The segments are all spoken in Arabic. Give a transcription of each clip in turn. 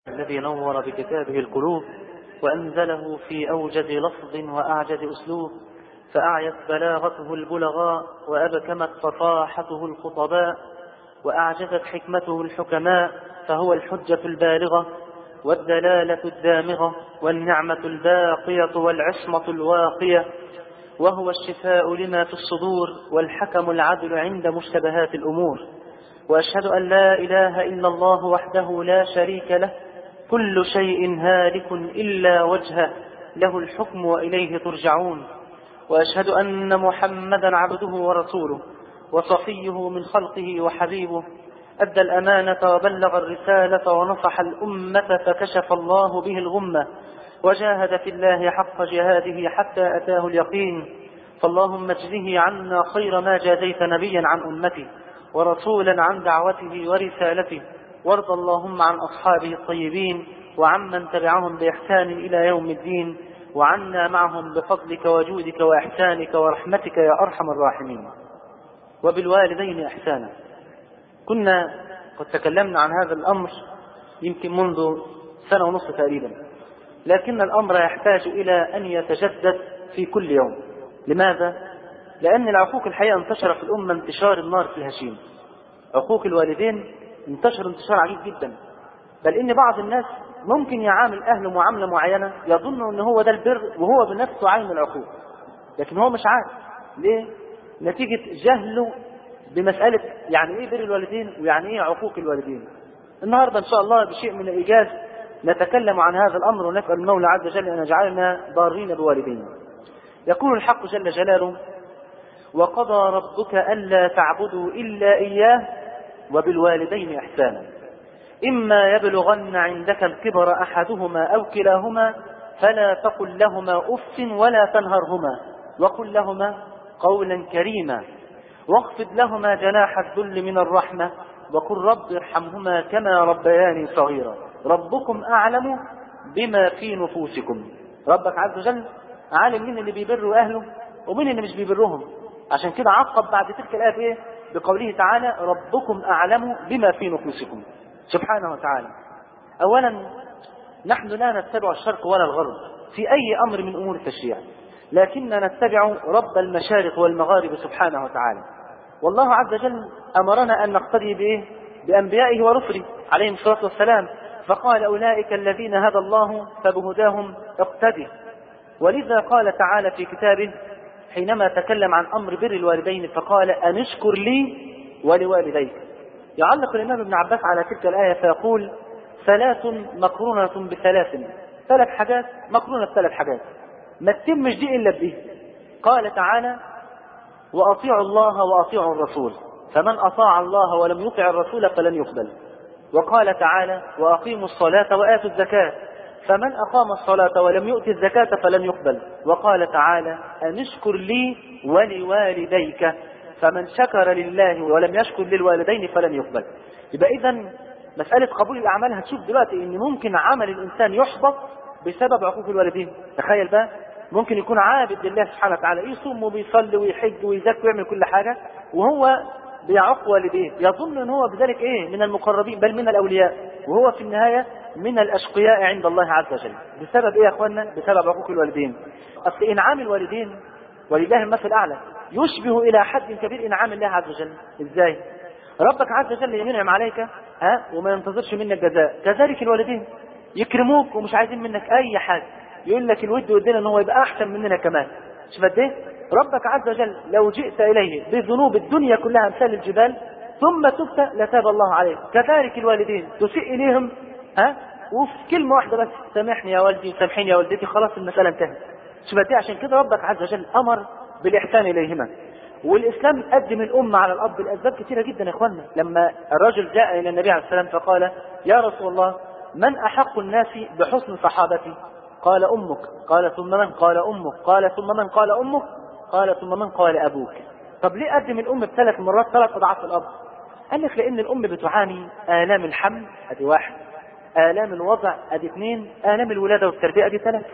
الذي نور بكتابه القلوب وأنزله في أوجز لفظ وأعجز أسلوب، فأعيت بلاغته البلغاء وأبكمت فصاحته الخطباء، وأعجزت حكمته الحكماء، فهو الحجة البالغة والدلالة الدامغة والنعمة الباقية والعصمة الواقية، وهو الشفاء لما في الصدور والحكم العدل عند مشتبهات الأمور. وأشهد أن لا إله إلا الله وحده لا شريك له، كل شيء هالك إلا وجهه، له الحكم وإليه ترجعون. وأشهد أن محمدا عبده ورسوله وصفيه من خلقه وحبيبه، أدى الأمانة وبلغ الرسالة ونصح الأمة فكشف الله به الغمة، وجاهد في الله حق جهاده حتى أتاه اليقين. فاللهم اجزه عنا خير ما جازيت نبيا عن أمته ورسولا عن دعوته ورسالته، وارض اللهم عن أصحابه الطيبين وعمن تبعهم بإحسان إلى يوم الدين، وعنا معهم بفضلك وجودك وإحسانك ورحمتك يا أرحم الراحمين. وبالوالدين إحسانا. كنا قد تكلمنا عن هذا الأمر يمكن منذ 1.5 سنة تقريبا، لكن الأمر يحتاج إلى أن يتجدد في كل يوم. لماذا؟ لأن العقوق الحقيقة انتشر في الأمة انتشار النار في الهشيم. عقوق الوالدين انتشر انتشار عجيب جدا، بل إن بعض الناس ممكن يعامل أهله معاملة معينة يظن أن هو ده البر وهو بنفسه عين العقوق، لكن هو مش عارف. ليه؟ نتيجة جهله بمسألة يعني إيه بر الوالدين ويعني إيه عقوق الوالدين. النهاردة إن شاء الله بشيء من الإيجاز نتكلم عن هذا الأمر، ونسأل المولى عز وجل أن يجعلنا بارين بوالدينا. يقول الحق جل جلاله: وقضى ربك ألا تعبدوا إلا إياه وبالوالدين إحسانا، إما يبلغن عندك الكبر أحدهما أو كلاهما فلا تقل لهما أف ولا تنهرهما وقل لهما قولا كريما، واخفض لهما جناح الذل من الرحمة وقل رب ارحمهما كما ربياني صغيرا، ربكم أعلم بما في نفوسكم. ربك عز وجل عالم مين اللي بيبروا أهله ومين اللي مش بيبرهم، عشان كده عقب بعد تلك الآية إيه؟ بقوله تعالى: ربكم أعلم بما في نفوسكم سبحانه وتعالى. أولا نحن لا نتبع الشرق ولا الغرب في أي أمر من أمور التشريع، لكننا نتبع رب المشارق والمغارب سبحانه وتعالى. والله عز وجل أمرنا أن نقتدي بإيه؟ بأنبيائه ورسله عليهم الصلاة والسلام، فقال: أولئك الذين هدى الله فبهداهم اقتدي. ولذا قال تعالى في كتابه حينما تكلم عن أمر بر الوالدين فقال: أن اشكر لي ولوالديك. يعلق الإمام ابن عباس على تلك الآية فيقول: 3 مقرونة ب3، 3 حاجات مقرونة ب3 حاجات ما تتمش دي إلا بدي. قال تعالى: وأطيعوا الله وأطيعوا الرسول، فمن أطاع الله ولم يطع الرسول فلن يقبل. وقال تعالى: وأقيموا الصلاة وآتوا الزكاة، فمن أقام الصلاة ولم يؤت الزكاة فلن يقبل. وقال تعالى: أن اشكر لي ولوالديك، فمن شكر لله ولم يشكر للوالدين فلن يقبل. يبقى إذن مسألة قبول الأعمال هتشوف دلوقتي إن ممكن عمل الإنسان يحبط بسبب عقوق الوالدين. تخيل بقى، ممكن يكون عابد لله سبحانه وتعالى، يصوم وبيصلي ويحج ويزكي ويعمل كل حاجة، وهو بيعق والديه، يظن ان هو بذلك ايه؟ من المقربين بل من الاولياء، وهو في النهاية من الاشقياء عند الله عز وجل. بسبب ايه يا اخوانا؟ بسبب عقوق الوالدين. اصل انعام الوالدين ولله المثل الاعلى يشبه الى حد كبير انعام الله عز وجل. ازاي؟ ربك عز وجل ينعم عليك وما ينتظرش منك جزاء، كذلك الوالدين يكرموك ومش عايزين منك اي حاجة، يقول لك الود ودنا ان هو يبقى احسن مننا كمان. شوف قد ايه ربك عز وجل لو جئت اليه بذنوب الدنيا كلها امثال الجبال ثم تبت لتاب الله عليك. كذلك الوالدين تسيء اليهم وفي كلمه واحده بس: سامحني يا والدي سامحيني يا والدتي، خلاص المساله انتهت. شوف قد ايه عشان كده ربك عز وجل امر بالاحسان اليهما. والاسلام قدم الامه على الاب لاسباب كثيره جدا يا اخوانا. لما الرجل جاء الى النبي عليه السلام فقال: يا رسول الله، من احق الناس بحسن صحابتي؟ قال: امك. قال: ثم من؟ قال: امك. قال: ثم من؟ قال: امك. قال: ثم من؟ قال: ابوك. طب ليه قدم الام ب3 مرات 3 اضعاف الاب؟ قال لك لان الام بتعاني الام الحمل ادي 1، الام الوضع ادي 2، الام الولاده والتربيه ادي 3.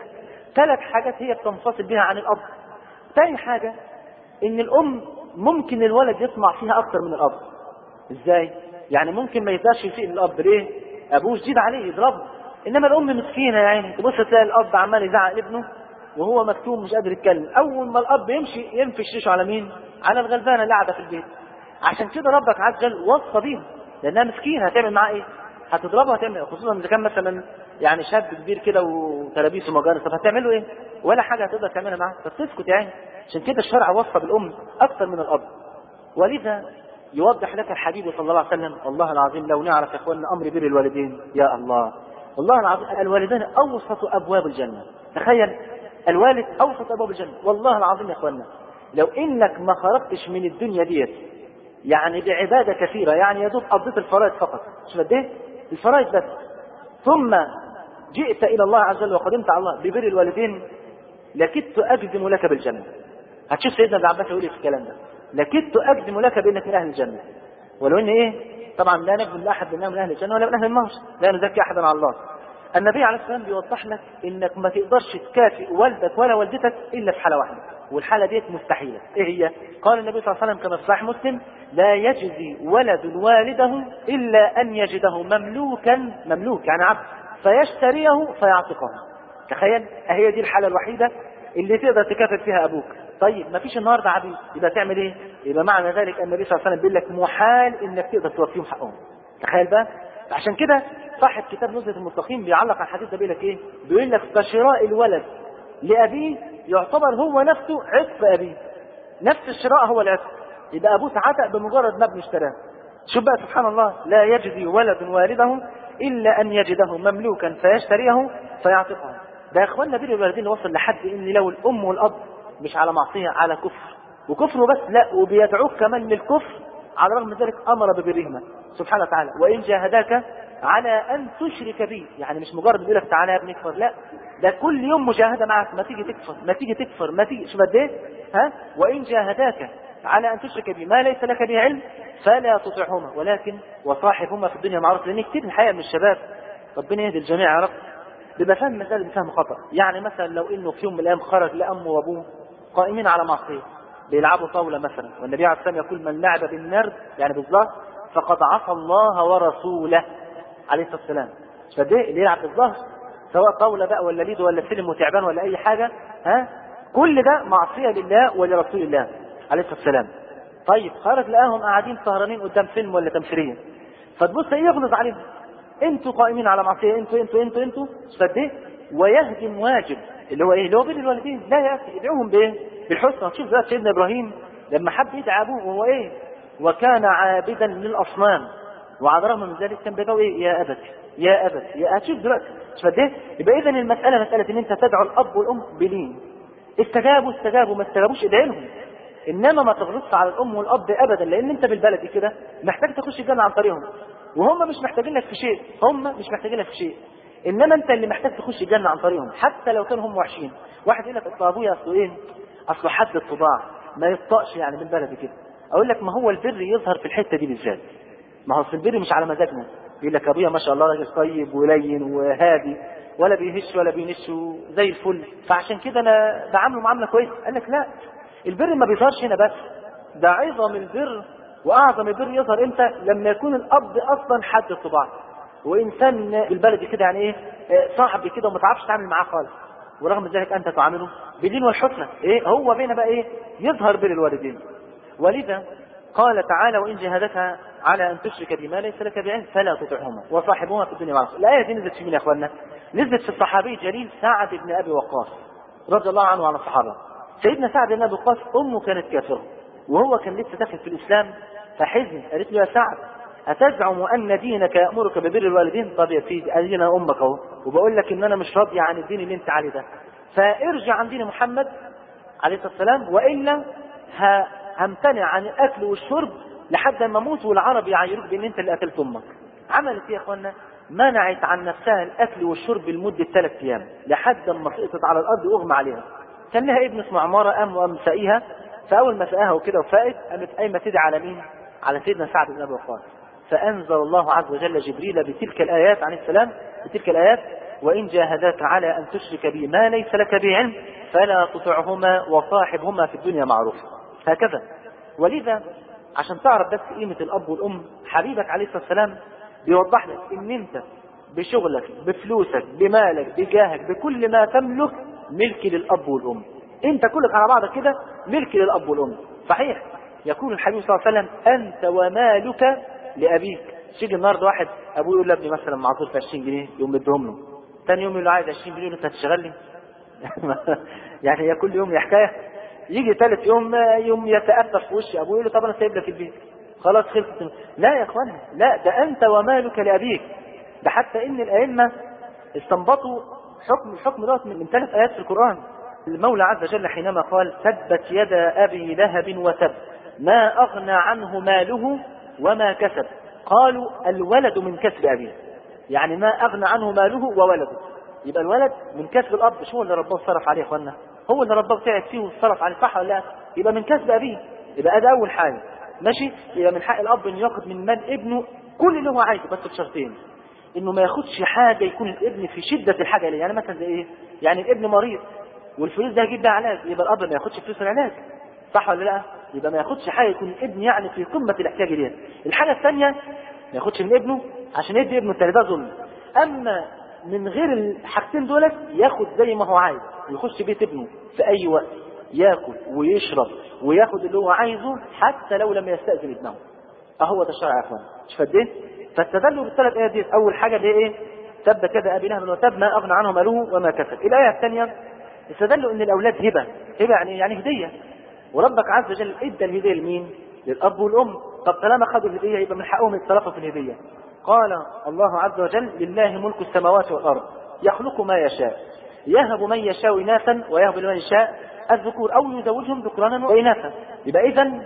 3 حاجات هي بتنفصل بها عن الاب. ثاني حاجه ان الام ممكن الولد يطمع فيها اكثر من الاب. ازاي؟ يعني ممكن ما يقدرش يسيء للاب. ليه؟ ابوه شديد عليه يضربه، انما الام مسكينه يا عيني، تبص تلاقي الاب عمال يزعق لابنه وهو مكتوم مش قادر يتكلم. اول ما الاب يمشي ينفش ريشه على مين؟ على الغلبانه اللي قاعده في البيت. عشان كده ربك عز وجل وصى بيها لانها مسكينه، هتعمل معاه ايه؟ هتضربها؟ هتعمل، خصوصا اذا كان مثلا يعني شاب كبير كده وتلابيس ومجانس، طب هتعمل له ايه؟ ولا حاجه هتقدر تعملها معاه، فتسكت يعني. عشان كده الشرع وصى بالام اكثر من الاب. ولذا يوضح لك الحبيب صلى الله عليه وسلم، والله العظيم لو نعرف يا اخواننا امر بر الوالدين، يا الله والله العظيم الوالدان اوسط ابواب الجنه. تخيل الوالد اوسط ابواب الجنه، والله العظيم يا اخواننا لو انك ما خرجتش من الدنيا ديت يعني بعباده كثيره، يعني يا دوب قضيت الفرائض فقط، مش قد ايه؟ الفرائض بس، ثم جئت الى الله عز وجل وقدمت على الله ببر الوالدين، لكدت اجزم لك بالجنه. هتشوف سيدنا ابن عباس يقول في الكلام ده، لكدت اجزم لك بانك من اهل الجنه. ولو ان ايه؟ طبعا لا نجزم لاحد بانه من اهل الجنه ولا من اهل النار، لا نزكي احدا على الله. النبي عليه الصلاه والسلام بيوضح لك انك ما تقدرش تكافئ والدك ولا والدتك الا في حاله واحده، والحاله ديت مستحيله. ايه هي؟ قال النبي صلى الله عليه وسلم كما في صحيح مسلم: لا يجزي ولد والده الا ان يجده مملوكا، مملوك يعني عبد، فيشتريه فيعتقه. تخيل، هي دي الحاله الوحيده اللي تقدر تكافئ فيها ابوك. طيب ما فيش النهارده عبيد، يبقى تعمل ايه؟ يبقى معنى ذلك النبي صلى الله عليه وسلم بيقول لك محال انك تقدر توفيهم حقهم. تخيل بقى. عشان كده صاحب كتاب نزهة المستقيم بيعلق على الحديث ده بيقول لك ايه؟ بيقول لك فشراء الولد لابيه يعتبر هو نفسه عتق ابيه. نفس الشراء هو العتق، يبقى ابوه تعتق بمجرد ما ابنه اشتراه. شوف بقى سبحان الله، لا يجزي ولد والده الا ان يجده مملوكا فيشتريه فيعتقه. ده يا اخوانا بر الوالدين وصل لحد ان لو الام والاب مش على معصيه، على كفر، وكفر بس لا، وبيدعوك كمان للكفر، على الرغم من ذلك امر ببرهما سبحانه وتعالى. وان جاهداك على ان تشرك بي، يعني مش مجرد بيقول لك تعالى يا ابني اكفر، لا، ده كل يوم مجاهده معك، ما تيجي تكفر ما تيجي تكفر ما تيجي، شوف قد ايه؟ ها؟ وان جاهداك على ان تشرك بي ما ليس لك به علم فلا تطعهما ولكن وصاحبهما في الدنيا معروف. لان كتير الحقيقه من الشباب، ربنا يهدي الجميع يا رب، بيبقى فاهم المسألة بفهم خطأ. يعني مثلا لو انه في يوم من الايام خرج لامه وابوه قائمين على معصيه بيلعبوا طاوله مثلا، والنبي عليه الصلاه والسلام يقول: من لعب بالنرد يعني بالظهر فقد عصى الله ورسوله عليه الصلاه والسلام. فده اللي يلعب بالظهر سواء طاوله بقى ولا ليدو ولا سلم وتعبان ولا اي حاجه، ها، كل ده معصيه لله ولرسول الله عليه الصلاه والسلام. طيب خرج لقاهم قاعدين سهرانين قدام فيلم ولا تمثيليه، فتبص ايه؟ يغلظ عليهم: انتوا قائمين على معصيه، انتوا فده ويهدم واجب اللي هو ايه؟ اللي هو بر الوالدين. لا يا اخي، ادعوهم بايه؟ بالحسنى. تشوف بقى سيدنا ابراهيم لما حب يدعي ابوه وهو ايه؟ وكان عابدا للاصنام، وعلى الرغم من ذلك كان بيدعو ايه؟ يا ابت يا ابت يا اشوف دلوقتي فده. يبقى اذا المساله مساله ان انت تدعو الاب والام بلين، استجابوا ما استجابوش ادعي لهم، انما ما تغلطش على الام والاب ابدا، لان انت بالبلدي كده محتاج تخش الجنه عن طريقهم، وهم مش محتاجين لك في شيء، هم مش محتاجين لك في شيء، انما انت اللي محتاج تخش الجنه عن طريقهم حتى لو كانوا هم وحشين. واحد يقول لك اصل ابويا اصله ايه؟ اصله حد الطباع ما يطقش، يعني بالبلدي كده. اقول لك ما هو البر يظهر في الحته دي بالذات، ما هو البر مش على مزاجنا. يقول لك ابويا ما شاء الله راجل طيب ولين وهادي ولا بيهش ولا بينش زي الفل، فعشان كده انا بعامله معامله كويسه. قال لك لا، البر ما بيظهرش هنا بس، ده عظم البر واعظم البر يظهر امتى؟ لما يكون الاب اصلا حد الطباع، وانسان بالبلدي كده يعني ايه؟ صاحب كده وما تعرفش تتعامل معاه خالص، ورغم ذلك انت تعامله بالدين والحسنى. ايه هو بينا بقى ايه؟ يظهر بر الوالدين. ولذا قال تعالى: وان جاهدك على ان تشرك بما ليس لك بعلم فلا تطعهما وصاحبهما في الدنيا معروف. الايه دي نزلت في مين يا اخوانا؟ نزلت في الصحابي الجليل سعد بن ابي وقاص رضي الله عنه وعن الصحابه. سيدنا سعد بن ابي وقاص امه كانت كافره وهو كان لسه داخل في الاسلام، فحزن. قالت له: يا سعد أتزعم أن دينك يأمرك ببر الوالدين؟ طب يا سيدي أدينا أمك أهو، وبقول لك إن أنا مش راضية عن الدين اللي أنت عليه ده، فارجع عن دين محمد عليه الصلاة والسلام، وإلا همتنع عن الأكل والشرب لحد ما أموت والعرب يعايروك بأن أنت اللي قتلت أمك. عملت إيه يا أخوانا؟ منعت عن نفسها الأكل والشرب لمدة 3 أيام لحد ما سقطت على الأرض وأغمى عليها. كان لها ابن اسمه عمارة، قام سقيها، فأول ما سقاها وكده وفاقت قامت قايمة تدعي على مين؟ على سيدنا سعد بن أبي وقاص. فأنزل الله عز وجل جبريل بتلك الآيات عليه السلام، بتلك الآيات: وإن جاهداك على أن تشرك بي ما ليس لك به علم فلا تطعهما وصاحبهما في الدنيا معروف. هكذا. ولذا عشان تعرف بس قيمة الأب والأم، حبيبك عليه الصلاة والسلام بيوضح لك إن أنت بشغلك، بفلوسك، بمالك، بجاهك، بكل ما تملك ملك للأب والأم. انت كلك على بعضك كده ملك للأب والأم. صحيح يقول الحبيب صلى الله عليه وسلم أنت ومالك لأبيك. شيء النهارده واحد أبوه يقول لابني مثلا معطول في 20 جنيه يقوم مديهم له، ثاني يوم يقول له عايز 20 جنيه انت هتشتغل لي. يعني هي كل يوم حكايه. يجي ثالث يوم يتأفف في وش ابوه يقول له طب انا سايب لك البيت خلاص خلصت. لا يا اخوانا، لا، ده انت ومالك لابيك. ده حتى ان الائمه استنبطوا الحكم دوت من 3 ايات في القران. المولى عز وجل حينما قال تبت يدا ابي لهب وتب ما اغنى عنه ماله وما كسب، قالوا الولد من كسب ابيه، يعني ما اغنى عنه ماله وولده. يبقى الولد من كسب الاب، مش هو اللي رباه صرف عليه يا اخوانا، هو اللي رباه تعب فيه وصرف عليه، صح ولا لا؟ يبقى من كسب ابيه. يبقى ده اول حاجه ماشي. يبقى من حق الاب انه ياخد من مال ابنه كل اللي هو عايزه، بس بشرطين: انه ما ياخدش حاجه يكون الابن في شده الحاجه ليه. يعني مثلا زي ايه؟ يعني الابن مريض والفلوس ده هيجيب بيها علاج، يبقى الاب ما ياخدش فلوس العلاج، صح ولا لا؟ يبقى ما ياخدش حاجه يكون الابن يعني في قمه الاحتياج ليها. الحاجه الثانيه ما ياخدش من ابنه عشان يدي ابنه التاني، ده ظلم. اما من غير الحاجتين دولت ياخد زي ما هو عايز، ويخش بيت ابنه في اي وقت ياكل ويشرب وياخد اللي هو عايزه حتى لو لم يستأذن ابنه. اهو ده الشرع يا اخوان، مش فاهم؟ فاستدلوا بالثلاث ايات دي. اول حاجه دي ايه؟ تب كذا ابي لهب وتب ما اغنى عنه ماله وما كسب. الايه الثانيه استدلوا ان الاولاد هبه يعني هديه، وربك عز وجل ادى الهديه لمين؟ للاب والام. طب طالما خدوا الهديه يبقى من حقهم يتصرفوا في الهديه. قال الله عز وجل لله ملك السماوات والارض يخلق ما يشاء يهب من يشاء اناثا ويهب لمن يشاء الذكور او يزوجهم ذكرانا واناثا. يبقى اذا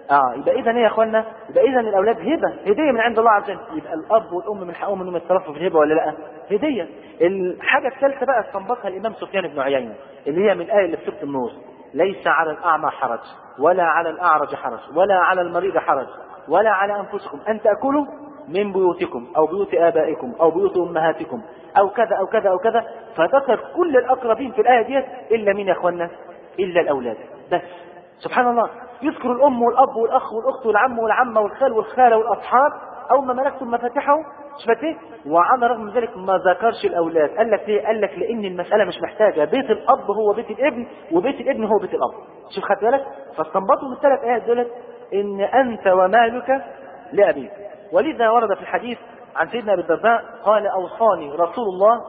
ايه يا اخوانا؟ يبقى اذا الاولاد هديه من عند الله عز وجل. يبقى الاب والام من حقهم انهم يتصرفوا في الهبه ولا لا؟ هديه. الحاجه الثالثه بقى استنبطها الامام سفيان بن عيينه اللي هي من الايه اللي في سوره النور: ليس على الاعمى حرج ولا على الاعرج حرج ولا على المريض حرج ولا على انفسكم ان تاكلوا من بيوتكم او بيوت ابائكم او بيوت امهاتكم او كذا او كذا او كذا. فذكر كل الاقربين في الايه ديت الا مين يا اخوانا؟ الا الاولاد بس. سبحان الله، يذكر الام والاب والاخ والاخت والعم والعمه والخال والخاله والاصحاب او ما ملكتم مفاتحه، شفت ايه؟ وعلى رغم من ذلك ما ذكرش الاولاد. قال لك ليه؟ قال لك لان المساله مش محتاجه بيت الاب هو بيت الابن وبيت الابن هو بيت الاب. شوف خدت بالك؟ فاستنبطوا من الثلاث ايات دولت ان انت ومالك لابيك. ولذا ورد في الحديث عن سيدنا ابي الدرداء قال اوصاني رسول الله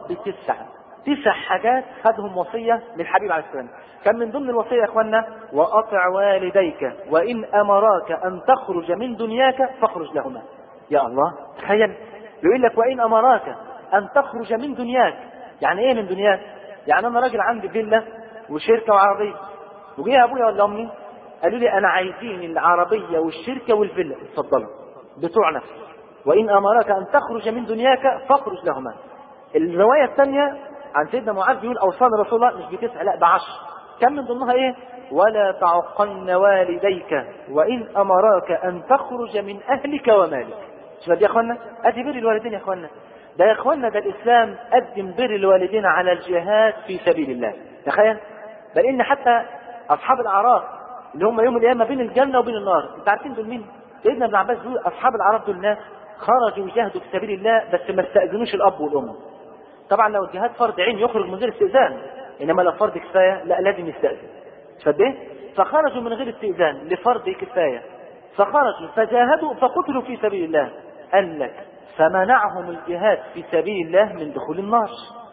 تسع حاجات خدهم وصيه للحبيب عليه السلام. كان من ضمن الوصيه يا اخوانا: واطع والديك وان امراك ان تخرج من دنياك فاخرج لهما. يا الله، تخيل يقول لك وان امراك ان تخرج من دنياك. يعني ايه من دنياك؟ يعني انا راجل عندي فيلا وشركه وعربيه، وجي ابويا ولا امي قالوا لي انا عايزين العربيه والشركه والفيلا، اتفضلوا بتوع نفسك. وان امراك ان تخرج من دنياك فاخرج لهما. الروايه الثانيه عن سيدنا معاذ بيقول اوصاني رسول الله مش ب9 لا ب10. كان من ضمنها ايه؟ ولا تعقن والديك وان امراك ان تخرج من اهلك ومالك. شوف دي يا اخوانا، ادي بر الوالدين يا اخوانا. ده يا اخوانا ده الاسلام قدم بر الوالدين على الجهاد في سبيل الله. تخيل، بل ان حتى اصحاب الاعراف اللي هم يوم القيامه بين الجنه وبين النار، انت عارفين دول مين؟ سيدنا ابن عباس بيقول اصحاب الاعراف دول ناس خرجوا يجاهدوا في سبيل الله بس ما استاذنوش الاب والام. طبعا لو الجهاد فرض عين يخرج من غير استئذان، انما لو فرض كفايه لا لازم يستاذن. فده فخرجوا من غير استئذان لفرض كفايه، فخرجوا فجاهدوا فقتلوا في سبيل الله. قال لك فمنعهم الجهاد في سبيل الله من دخول النار،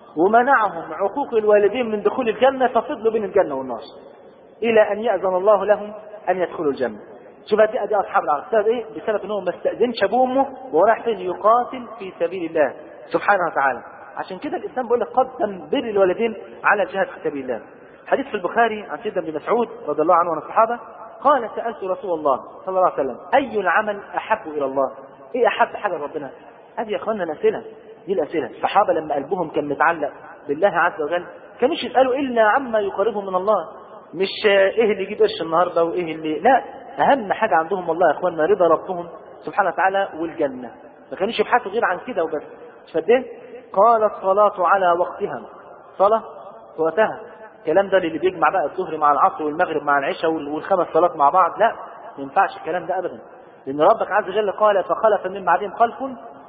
ومنعهم عقوق الوالدين من دخول الجنه، ففضلوا بين الجنه والنار الى ان ياذن الله لهم ان يدخلوا الجنه. شوف دي اصحاب العرب بسبب ايه؟ بسبب انهم ما استاذنش ابوه وامه وراح فين؟ يقاتل في سبيل الله سبحانه وتعالى. عشان كده الاسلام بيقول لك قدم بر الوالدين على الجهاد في سبيل الله. حديث في البخاري عن سيدنا ابن مسعود رضي الله عنه وعن الصحابه قال سالت رسول الله صلى الله عليه وسلم اي العمل احب الى الله؟ ايه احب حاجه لربنا؟ ادي يا اخوانا الاسئله دي. الاسئله الصحابه لما قلبهم كان متعلق بالله عز وجل كانوش يسالوا الا عما يقربهم من الله، مش ايه اللي يجيب قرش النهارده وايه اللي لا. اهم حاجه عندهم والله يا اخوانا رضا ربهم سبحانه وتعالى والجنه، ما كانوش يبحثوا غير عن كده وبس. فده قال الصلاه على وقتها، صلاه في وقتها. الكلام ده اللي بيجمع بقى الظهر مع العصر والمغرب مع العشاء والخمس صلاه مع بعض، لا ما ينفعش الكلام ده ابدا. لان ربك عز وجل قال فخلف من بعدهم خلف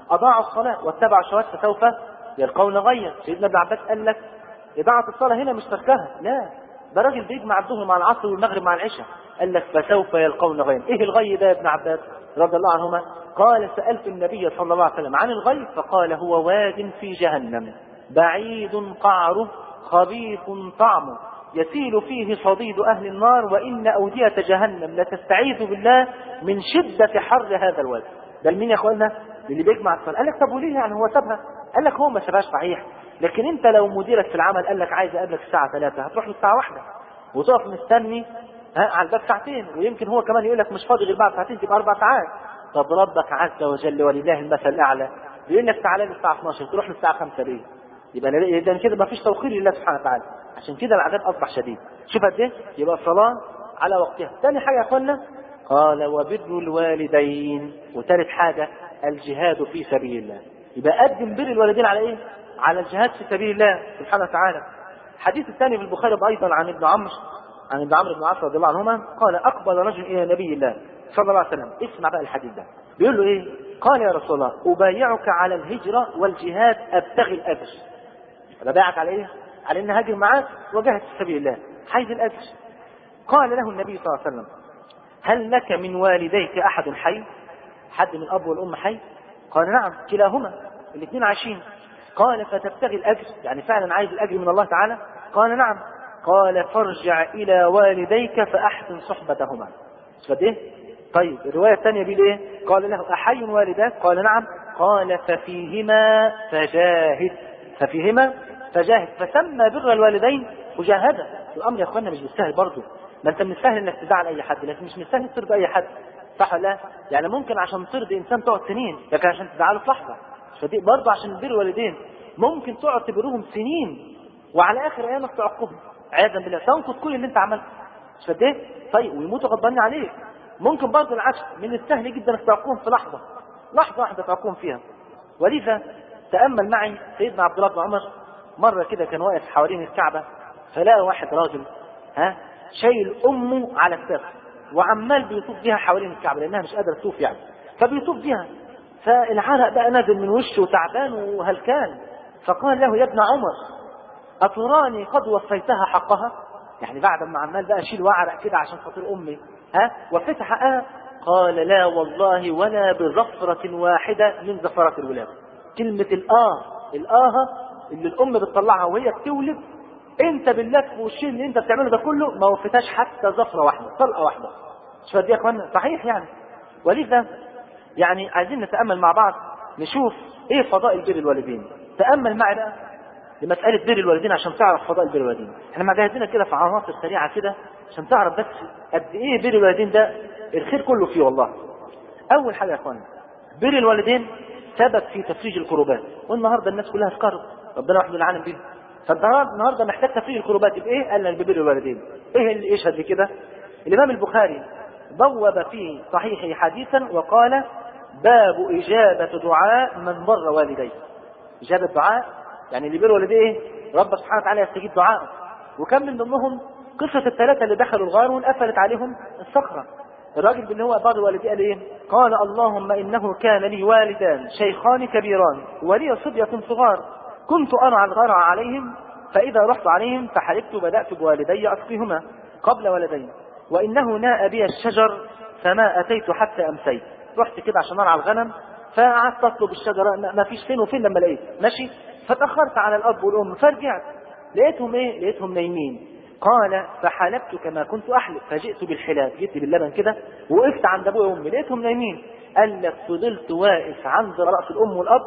أضاعوا الصلاة واتبعوا الشهوات فسوف يلقون غيا. سيدنا ابن عباس قال لك إضاعة الصلاة هنا مش تركها، لا، ده راجل بيجمع الظهر مع العصر والمغرب مع العشاء. قال لك فسوف يلقون غيا. إيه الغي ده يا ابن عباس رضي الله عنهما؟ قال سألت النبي صلى الله عليه وسلم عن الغي فقال هو واد في جهنم بعيد قعره خبيث طعمه يسيل فيه صديد أهل النار وإن أودية جهنم لتستعيذ بالله من شدة حر هذا الواد. ده لمين يا أخوانا؟ اللي بيجمع الصلاة. قال لك طب وليه يعني هو سابها؟ قال لك هو ما سابهاش صحيح، لكن انت لو مديرك في العمل قال لك عايز اقابلك الساعة 3 هتروح الساعة 1 وتقف مستني على الباب ساعتين، ويمكن هو كمان يقول لك مش فاضي غير بعد ساعتين تبقى 4 ساعات. طب ربك عز وجل ولله المثل الأعلى بيقول لك تعالى لي الساعة 12 تروح للساعة 5 ليه؟ يبقى كده ما فيش توقير لله سبحانه وتعالى، عشان كده العذاب أصبح شديد. شوف قد ايه يبقى الصلاة على وقتها. ثاني حاجة يا اخوانا قال وبر الوالدين. وثالث حاجة الجهاد في سبيل الله. يبقى قدم بر الوالدين على ايه؟ على الجهاد في سبيل الله سبحانه وتعالى. الحديث الثاني في البخاري أيضا عن ابن عمرو بن العاص رضي الله عنهما قال أقبل رجل إلى نبي الله صلى الله عليه وسلم. اسمع بقى الحديث ده، بيقول له إيه؟ قال يا رسول الله أبايعك على الهجرة والجهاد أبتغي الأجر. أبايعك على إيه؟ على إن هاجر معاك وجهد في سبيل الله، حيث الأجر. قال له النبي صلى الله عليه وسلم هل لك من والديك أحد حي؟ حد من الأب والأم حي؟ قال نعم كلاهما، الاثنين عايشين. قال فتبتغي الأجر، يعني فعلا عايز الأجر من الله تعالى؟ قال نعم. قال فارجع إلى والديك فأحسن صحبتهما. فده طيب الرواية الثانية بيقول إيه؟ قال له أحي والداك؟ قال نعم. قال ففيهما فجاهد. فسمى بر الوالدين مجاهدة. الأمر يا أخوانا مش بالسهل برضه، ما أنت من السهل إنك تزعل أي حد، لكن مش من السهل ترضي أي حد، صح ولا لا؟ يعني ممكن عشان ترضي إنسان تقعد سنين، لكن عشان تزعله في لحظة. فدي برضه عشان بر الوالدين ممكن تقعد تبرهم سنين وعلى آخر أيامك تعقبهم عياذا بالله، تنقض كل اللي أنت عملته. فده طيب ويموتوا غضبانين عليك. ممكن برضه العكس، من السهل جدا انك تعقوهم في لحظة واحدة تعقوهم فيها. ولذا تأمل معي سيدنا عبد الله بن عمر مرة كده كان واقف حوالين الكعبة، فلقى واحد راجل شايل أمه على كتافه وعمال بيطوف بيها حوالين الكعبة لأنها مش قادرة تطوف يعني، فبيطوف بيها، فالعرق بقى نازل من وشه وتعبان وهلكان. فقال له يا ابن عمر أتراني قد وفيتها حقها؟ يعني بعد ما عمال بقى اشيل وعرق كده عشان خاطر امي وفيت حقها؟ قال لا والله ولا بظفرة واحدة من زفرات الولادة. كلمة الآه اللي الام بتطلعها وهي بتولد، انت باللف والشيء اللي انت بتعمله ده كله ما وفيتهاش حتى زفرة واحدة، طلقة واحدة. شوف دي يا اخوانا صحيح يعني. ولذا يعني عايزين نتأمل مع بعض نشوف ايه فضائل بر الوالدين. تأمل معي بقى لمسألة بر الوالدين عشان تعرف فضائل بر الوالدين. احنا مجهزين كده في عناصر سريعة كده عشان تعرف بس قد ايه بر الوالدين ده الخير كله فيه والله. اول حاجة يا اخوانا بر الوالدين سبب في تفريج الكروبات، والنهارده الناس كلها في كرب ربنا وحده العالم بيه. فالنهارده محتاج تفريج الكروبات بايه؟ قال لك ببر الوالدين. ايه اللي يشهد بكده؟ الامام البخاري بوب في صحيحه حديثا وقال باب إجابة دعاء من بر والديه. إجابة دعاء يعني اللي بر والديه رب سبحانه وتعالى يستجيب دعاءه. وكم من ضمنهم قصة الثلاثة اللي دخلوا الغار وانقفلت عليهم الصخرة. الراجل اللي هو بر والديه قال ايه؟ قال اللهم إنه كان لي والدان شيخان كبيران ولي صبية صغار كنت أرعى الغار عليهم فإذا رحت عليهم فحلبت بدأت بوالدي أسقيهما قبل ولدي وإنه ناء بي الشجر فما أتيت حتى أمسيت. رحت كده عشان أرعى الغنم فقعدت أطلب الشجرة ما فيش فين وفين لما لقيت ماشي، فتأخرت على الأب والأم فرجعت لقيتهم ايه؟ لقيتهم نايمين. قال فحلبت كما كنت أحلب فجئت بالحلاب، جئت باللبن كده وقفت عند أبوي وأمي لقيتهم نايمين. قال لك فضلت واقف عند رأس الأم والأب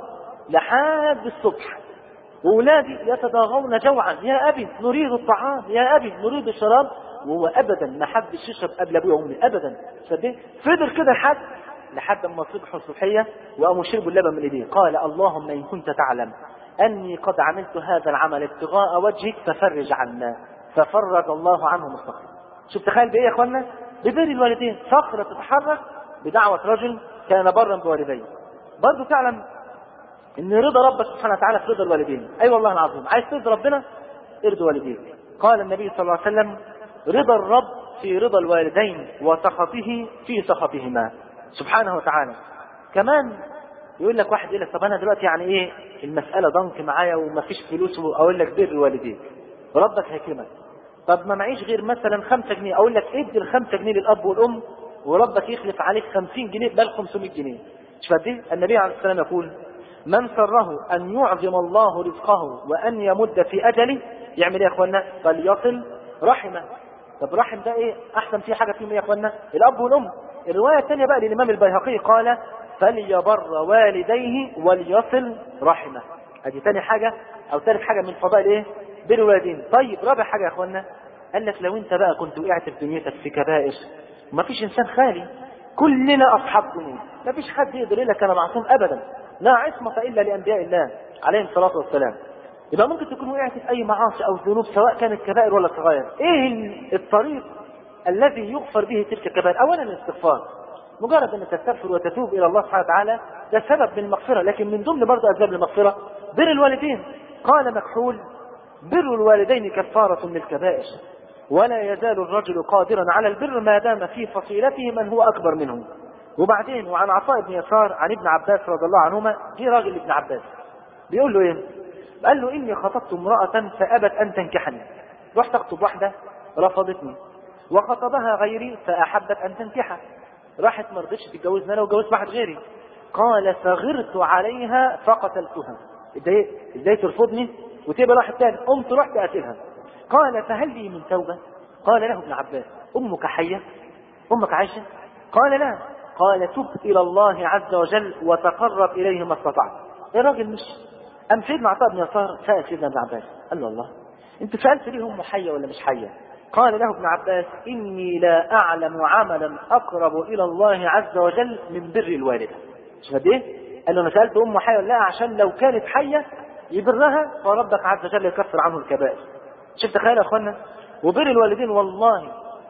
لحد الصبح وولادي يتضاغون جوعا يا أبي نريد الطعام يا أبي نريد الشراب، وهو أبدا ما حدش يشرب قبل أبوي وأمي أبدا. فضل كده لحد ما صبحوا الصبحية وقاموا شربوا اللبن من إيديه. قال اللهم إن كنت تعلم أني قد عملت هذا العمل ابتغاء وجهك ففرج عنا، ففرج الله عنهم الصخرة. شوف تخيل بإيه يا أخوانا؟ ببر الوالدين، صخرة تتحرك بدعوة رجل كان برا بوالديه. برضو تعلم ان رضا ربك سبحانه وتعالى في رضا الوالدين. اي أيوة والله العظيم عايز ترضي ربنا ارضي والديك. قال النبي صلى الله عليه وسلم رضا الرب في رضا الوالدين وسخطه في سخطهما سبحانه وتعالى. كمان يقول لك واحد يقول لك طب انا دلوقتي يعني ايه المساله ضنك معايا ومفيش فلوس، واقول لك بر الوالدين ربك هيكرمك. طب ما معيش غير مثلا 5 جنيه، اقول لك ادي ال5 جنيه للاب والام وربك يخلف عليك 50 جنيه بل 500 جنيه. مش فاهم؟ النبي عليه الصلاه والسلام يقول من سره ان يعظم الله رزقه وان يمد في اجله يعمل ايه يا اخوانا؟ فليصل رحمه. طب رحم ده ايه احسن فيه حاجه فيهم ايه يا اخوانا؟ الاب والام. الروايه الثانيه بقى للامام البيهقي قال فليبر والديه وليصل رحمه. ادي ثاني حاجه او ثالث حاجه من فضائل ايه؟ بر الوالدين. طيب رابع حاجه يا اخوانا، قال لك لو انت بقى كنت وقعت في دنيتك في كبائر، ما فيش انسان خالي، كلنا اصحاب ذنوب، ما فيش حد يقدر يقول لك انا معصوم ابدا، لا عصمه الا لانبياء الله عليهم الصلاه والسلام. يبقى ممكن تكون وقعت في اي معاصي او ذنوب سواء كانت كبائر ولا صغائر. ايه الطريق الذي يغفر به تلك الكبائر؟ اولا الاستغفار، مجرد ان تستغفر وتتوب الى الله سبحانه وتعالى ده سبب من المغفره. لكن من ضمن برضه اسباب المغفره بر الوالدين. قال مكحول بر الوالدين كفاره للكبائر ولا يزال الرجل قادرا على البر ما دام في فصيلته من هو اكبر منه. وبعدين وعن عطاء بن يسار عن ابن عباس رضي الله عنهما، جه راجل ابن عباس بيقول له ايه؟ قال له اني خطبت امراه فابت ان تنكحني، رحت اخطب واحده رفضتني، وخطبها غيري فاحبت ان تنكحه، راحت ما رضتش تتجوزني انا وجوزت واحد غيري. قال فغرت عليها فقتلتها. ازاي ترفضني وتقبل واحد ثاني؟ قمت رحت قاتلها. قال فهل لي من توبه؟ قال له ابن عباس امك حيه؟ امك عايشه؟ قال لا. قال تب الى الله عز وجل وتقرب اليه ما استطعت. الراجل مش ام سيدنا عطاء بن يسار سال سيدنا ابن عباس قال له الله انت سالت ليه امه حيه ولا مش حيه؟ قال له ابن عباس اني لا اعلم عملا اقرب الى الله عز وجل من بر الوالده. مش قد ايه؟ قال له انا سالت امه حيه ولا لا عشان لو كانت حيه يبرها فربك عز وجل يكفر عنه الكبائر. شفت تخيل يا اخوانا؟ وبر الوالدين والله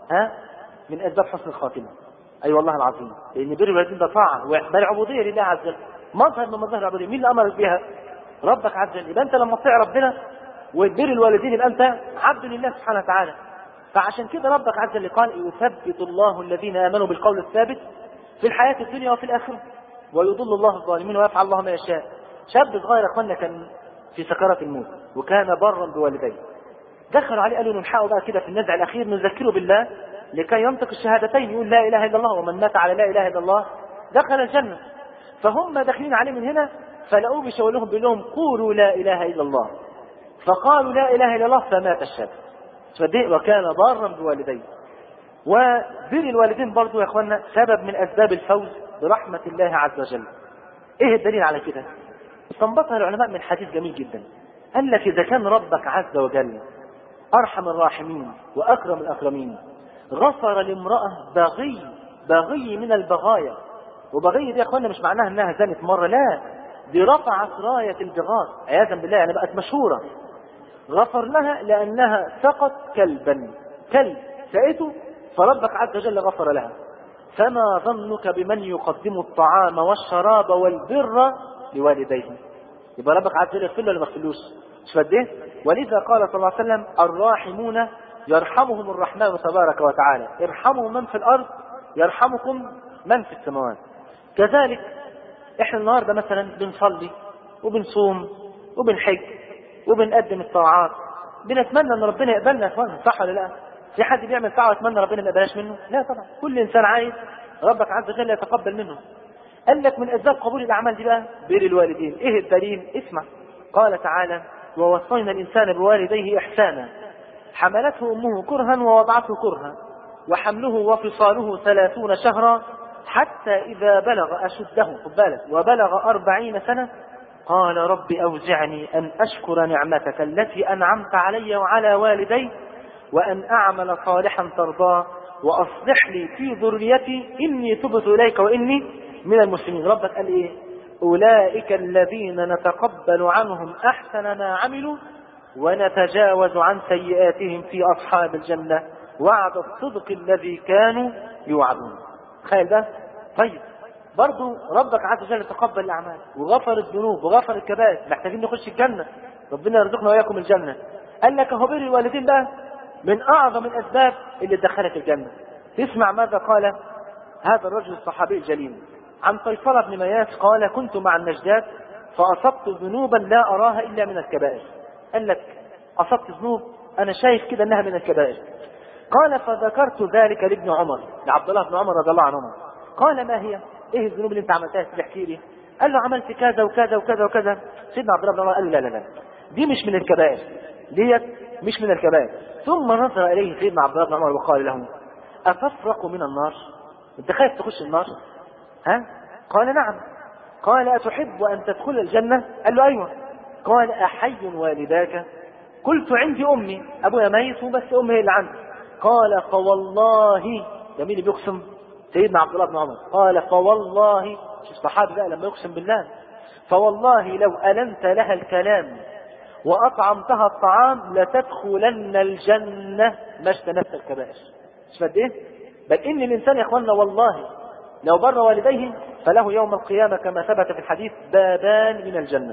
من اسباب حسن الخاتمه. اي والله العظيم، لان بر الوالدين ده طاعه بل عبوديه لله عز وجل، مظهر من مظاهر العبوديه. مين اللي امرك بها؟ ربك عز وجل. يبقى انت لما تطيع ربنا وتبر الوالدين يبقى انت عبد لله سبحانه وتعالى. فعشان كده ربك عز وجل قال يثبت الله الذين امنوا بالقول الثابت في الحياه الدنيا وفي الاخره ويضل الله الظالمين ويفعل الله ما يشاء. شاب صغير يا اخوانا كان في سكرات الموت وكان برا بوالديه، دخلوا عليه قالوا نلحقه بقى كده في النزع الاخير نذكره بالله لكي ينطق الشهادتين، يقول لا اله الا الله، ومن مات على لا اله الا الله دخل الجنه. فهم داخلين عليه من هنا فلقوه بيشاور لهم بيقول لهم قولوا لا اله الا الله، فقالوا لا اله الا الله فمات الشاب. وكان ضارا بوالديه. وبر الوالدين برضو يا اخوانا سبب من اسباب الفوز برحمه الله عز وجل. ايه الدليل على كده؟ استنبطها العلماء من حديث جميل جدا، قال لك اذا كان ربك عز وجل ارحم الراحمين واكرم الاكرمين غفر لامراه بغي من البغايا، وبغي دي يا اخوانا مش معناها انها زنت مره، لا دي رفعت رايه البغاء عياذا بالله، يعني بقت مشهوره. غفر لها لانها سقت كلب سقته فربك عز وجل غفر لها. فما ظنك بمن يقدم الطعام والشراب والبر لوالديه؟ يبقى ربك عز وجل يغفر له ولا ما يغفرلوش؟ مش قد ايه؟ ولذا قال صلى الله عليه وسلم الراحمون يرحمهم الرحمن تبارك وتعالى، ارحموا من في الارض يرحمكم من في السماوات. كذلك احنا النهارده مثلا بنصلي وبنصوم وبنحج وبنقدم الطاعات، بنتمنى ان ربنا يقبلنا يا اخوانا، صح ولا لا؟ في حد بيعمل طاعه يتمنى ربنا ما يقبلهاش منه؟ لا طبعا، كل انسان عايز ربك عز وجل يتقبل منه. قال لك من اسباب قبول الاعمال دي بقى بر الوالدين. ايه الدليل؟ اسمع، قال تعالى ووصينا الانسان بوالديه احسانا حملته امه كرها ووضعته كرها وحمله وفصاله 30 شهرا حتى اذا بلغ اشده وبلغ 40 سنه قال رب اوزعني ان اشكر نعمتك التي انعمت علي وعلى والدي وان اعمل صالحا ترضاه واصلح لي في ذريتي اني تبت اليك واني من المسلمين. ربك قال ايه؟ اولئك الذين نتقبل عنهم احسن ما عملوا ونتجاوز عن سيئاتهم في اصحاب الجنه وعد الصدق الذي كانوا يوعدون. تخيل ده. طيب برضو ربك عز وجل تقبل الاعمال وغفر الذنوب وغفر الكبائر، محتاجين نخش الجنه، ربنا يرزقنا واياكم الجنه. قال لك اهو بر الوالدين ده من اعظم الاسباب اللي دخلت الجنه. تسمع ماذا قال هذا الرجل الصحابي الجليل، عن فيصل بن مياس قال كنت مع النجدات فأصبت ذنوبا لا أراها إلا من الكبائر. قال لك أصبت ذنوب أنا شايف كده أنها من الكبائر. قال فذكرت ذلك لابن عمر، لعبد الله بن عمر رضي الله عنهما. قال ما هي؟ إيه الذنوب اللي أنت عملتها؟ تحكي لي. قال له عملت كذا وكذا وكذا وكذا. سيدنا عبد الله بن عمر قال له لا لا لا، دي مش من الكبائر، ديت مش من الكبائر. ثم نظر إليه سيدنا عبد الله بن عمر وقال له أتفرق من النار؟ أنت خايف تخش النار؟ ها؟ قال نعم. قال أتحب أن تدخل الجنة؟ قال له أيوة. قال أحي والداك؟ قلت عندي أمي، أبويا ميت بس أمي هي اللي عندي. قال فوالله، ده مين اللي بيقسم؟ سيدنا عبد الله بن عمر. قال فوالله، شوف الصحابي بقى لما يقسم بالله، فوالله لو ألنت لها الكلام وأطعمتها الطعام لتدخلن الجنة ما اجتنبت الكبائر. مش قد إيه؟ بل إن الإنسان يا إخواننا والله لو بر والديه فله يوم القيامة كما ثبت في الحديث بابان من الجنة.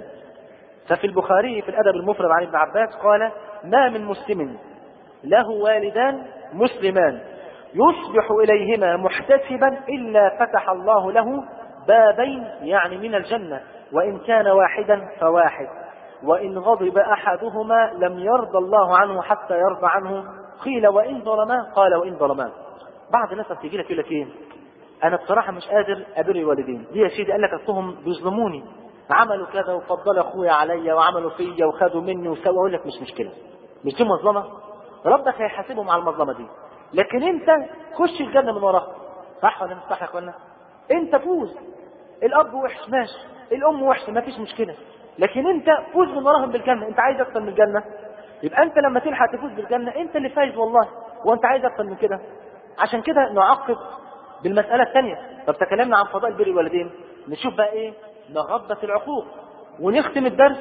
ففي البخاري في الأدب المفرد عن ابن عباس قال ما من مسلم له والدان مسلمان يصبح إليهما محتسبا إلا فتح الله له بابين يعني من الجنة، وإن كان واحدا فواحد، وإن غضب أحدهما لم يرضى الله عنه حتى يرضى عنه. قيل وإن ظلما؟ قال وإن ظلما. بعض الناس تيجي لك يقول لك ايه، انا بصراحه مش قادر ابر الوالدين، دي يا سيدي قال لك اصلهم بيظلموني، عملوا كذا وفضلوا اخويا عليا وعملوا فيا وخدوا مني وسووا. اقول لك مش مشكله، مش دي مظلمه، ربك هيحاسبهم على المظلمه دي، لكن انت خش الجنه من وراها. صح ولا مش صح يا اخوانا؟ انت فوز. الاب وحش ماشي، الام وحشه ما فيش مشكله، لكن انت فوز من وراهم بالجنه. انت عايز اكتر من الجنه؟ يبقى انت لما تلحق تفوز بالجنه انت اللي فايز والله، وانت عايز اكتر من كده. عشان كده نعقب بالمسألة الثانية. طب تكلمنا عن فضائل بر الوالدين، نشوف بقى ايه مغبة العقوق، ونختم الدرس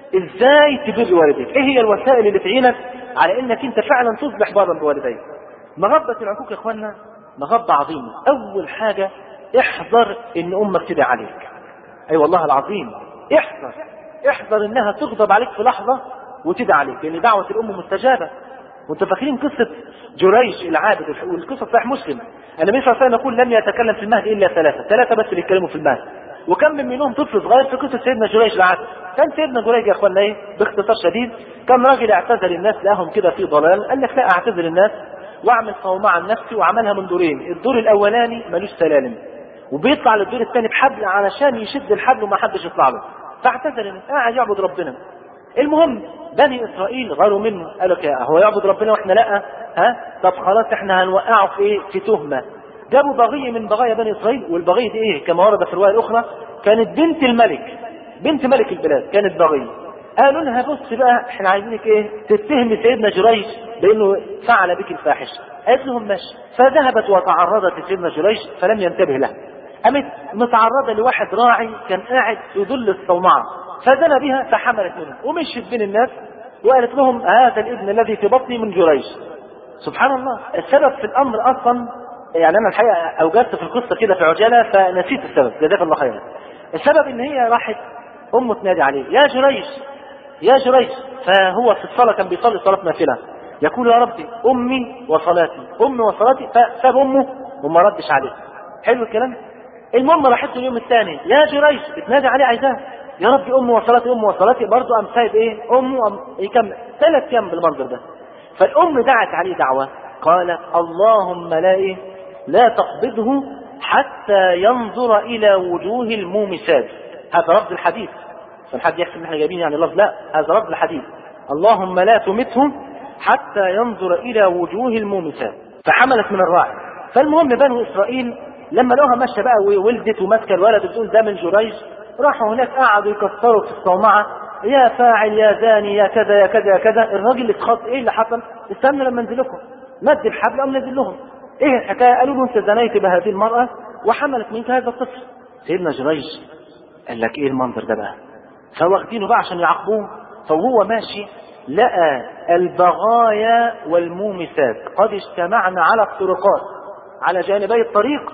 ازاي تبر والديك. ايه هي الوسائل اللي تعينك على انك انت فعلا تصبح بارا بوالديك؟ مغبة العقوق يا اخوانا مغبة عظيمة. اول حاجة احذر ان امك تدعي عليك. اي والله العظيم احذر انها تغضب عليك في لحظة وتدعي عليك، لان دعوة الام مستجابة. وانتم فاكرين قصة جريج العابد والقصة صحيح مسلم، النبي صلى الله عليه وسلم يقول لم يتكلم في المهد الا ثلاثة بس اللي يتكلموا في المهد، وكم من منهم طفل صغير. في قصة سيدنا جريج العابد، كان سيدنا جريج يا اخوانا ايه باختصار شديد، كان راجل اعتذر الناس لهم كده في ضلال، قال لك لا اعتذر الناس واعمل صومعة عن نفسي، وعملها من دورين. الدور الاولاني ملوش سلالم وبيطلع للدور الثاني بحبل علشان يشد الحبل وما حدش يطلع له، فاعتذر الناس قاعد يعبد ربنا. المهم بني اسرائيل غاروا منه، قالوا يا هو يعبد ربنا واحنا لا، طب خلاص احنا هنوقعه في ايه؟ في تهمه. جابوا بغيه من بغايا بني اسرائيل، والبغيه دي ايه كما ورد في الروايه الاخرى كانت بنت الملك، بنت ملك البلاد، كانت بغيه. قالوا لها بص بقى احنا عايزينك ايه تتهم سيدنا جريج بانه فعل بك الفاحشه. قالت لهم ماشي. فذهبت وتعرضت لسيدنا جريج فلم ينتبه لها، قامت متعرضه لواحد راعي كان قاعد يدل الصومعه، فزنى بها فحملت منه ومشيت بين الناس وقالت لهم هذا الابن الذي في بطني من جريج. سبحان الله. السبب في الامر اصلا يعني انا الحقيقه اوجدت في القصه كده في عجاله فنسيت السبب، جزاك الله خيرا. السبب ان هي راحت امه تنادي عليه يا جريج يا جريج، فهو في الصلاه كان بيصلي صلاه نافله يقول يا ربي امي وصلاتي امي وصلاتي، فساب امه وما ردش عليه. حلو الكلام. المهم راحت له اليوم الثاني يا جريج بتنادي عليه عايزاه يا ربي امي وصلاتي امي وصلاتي، برضه قام سايب ايه امه يكمل 3 ايام بالمنظر ده. فالام دعت عليه دعوه قالت اللهم لا تقبضه حتى ينظر الى وجوه المومسات. هذا لفظ الحديث، فالحد يحسب ان احنا جايبين يعني لفظ، لا هذا لفظ الحديث. اللهم لا تمته حتى ينظر الى وجوه المومسات. فحملت من الراعي. فالمهم بنو اسرائيل لما لقوها ماشيه بقى وولدت وماسكه الولد بتقول ده من جريج، راحوا هناك قعدوا يكسروا في الصومعه يا فاعل يا زاني يا كذا يا كذا يا كذا. الراجل اتخض ايه اللي حصل؟ استنى لما انزل لكم، مد الحبل قام نزل لهم. ايه الحكايه؟ قالوا له انت زنيت بهذه المراه وحملت منك هذا الطفل. سيدنا جريج قال لك ايه المنظر ده بقى؟ فواخدينه بقى عشان يعاقبوه. فهو ماشي لقى البغايا والمومسات قد اجتمعنا على الطرقات على جانبي الطريق،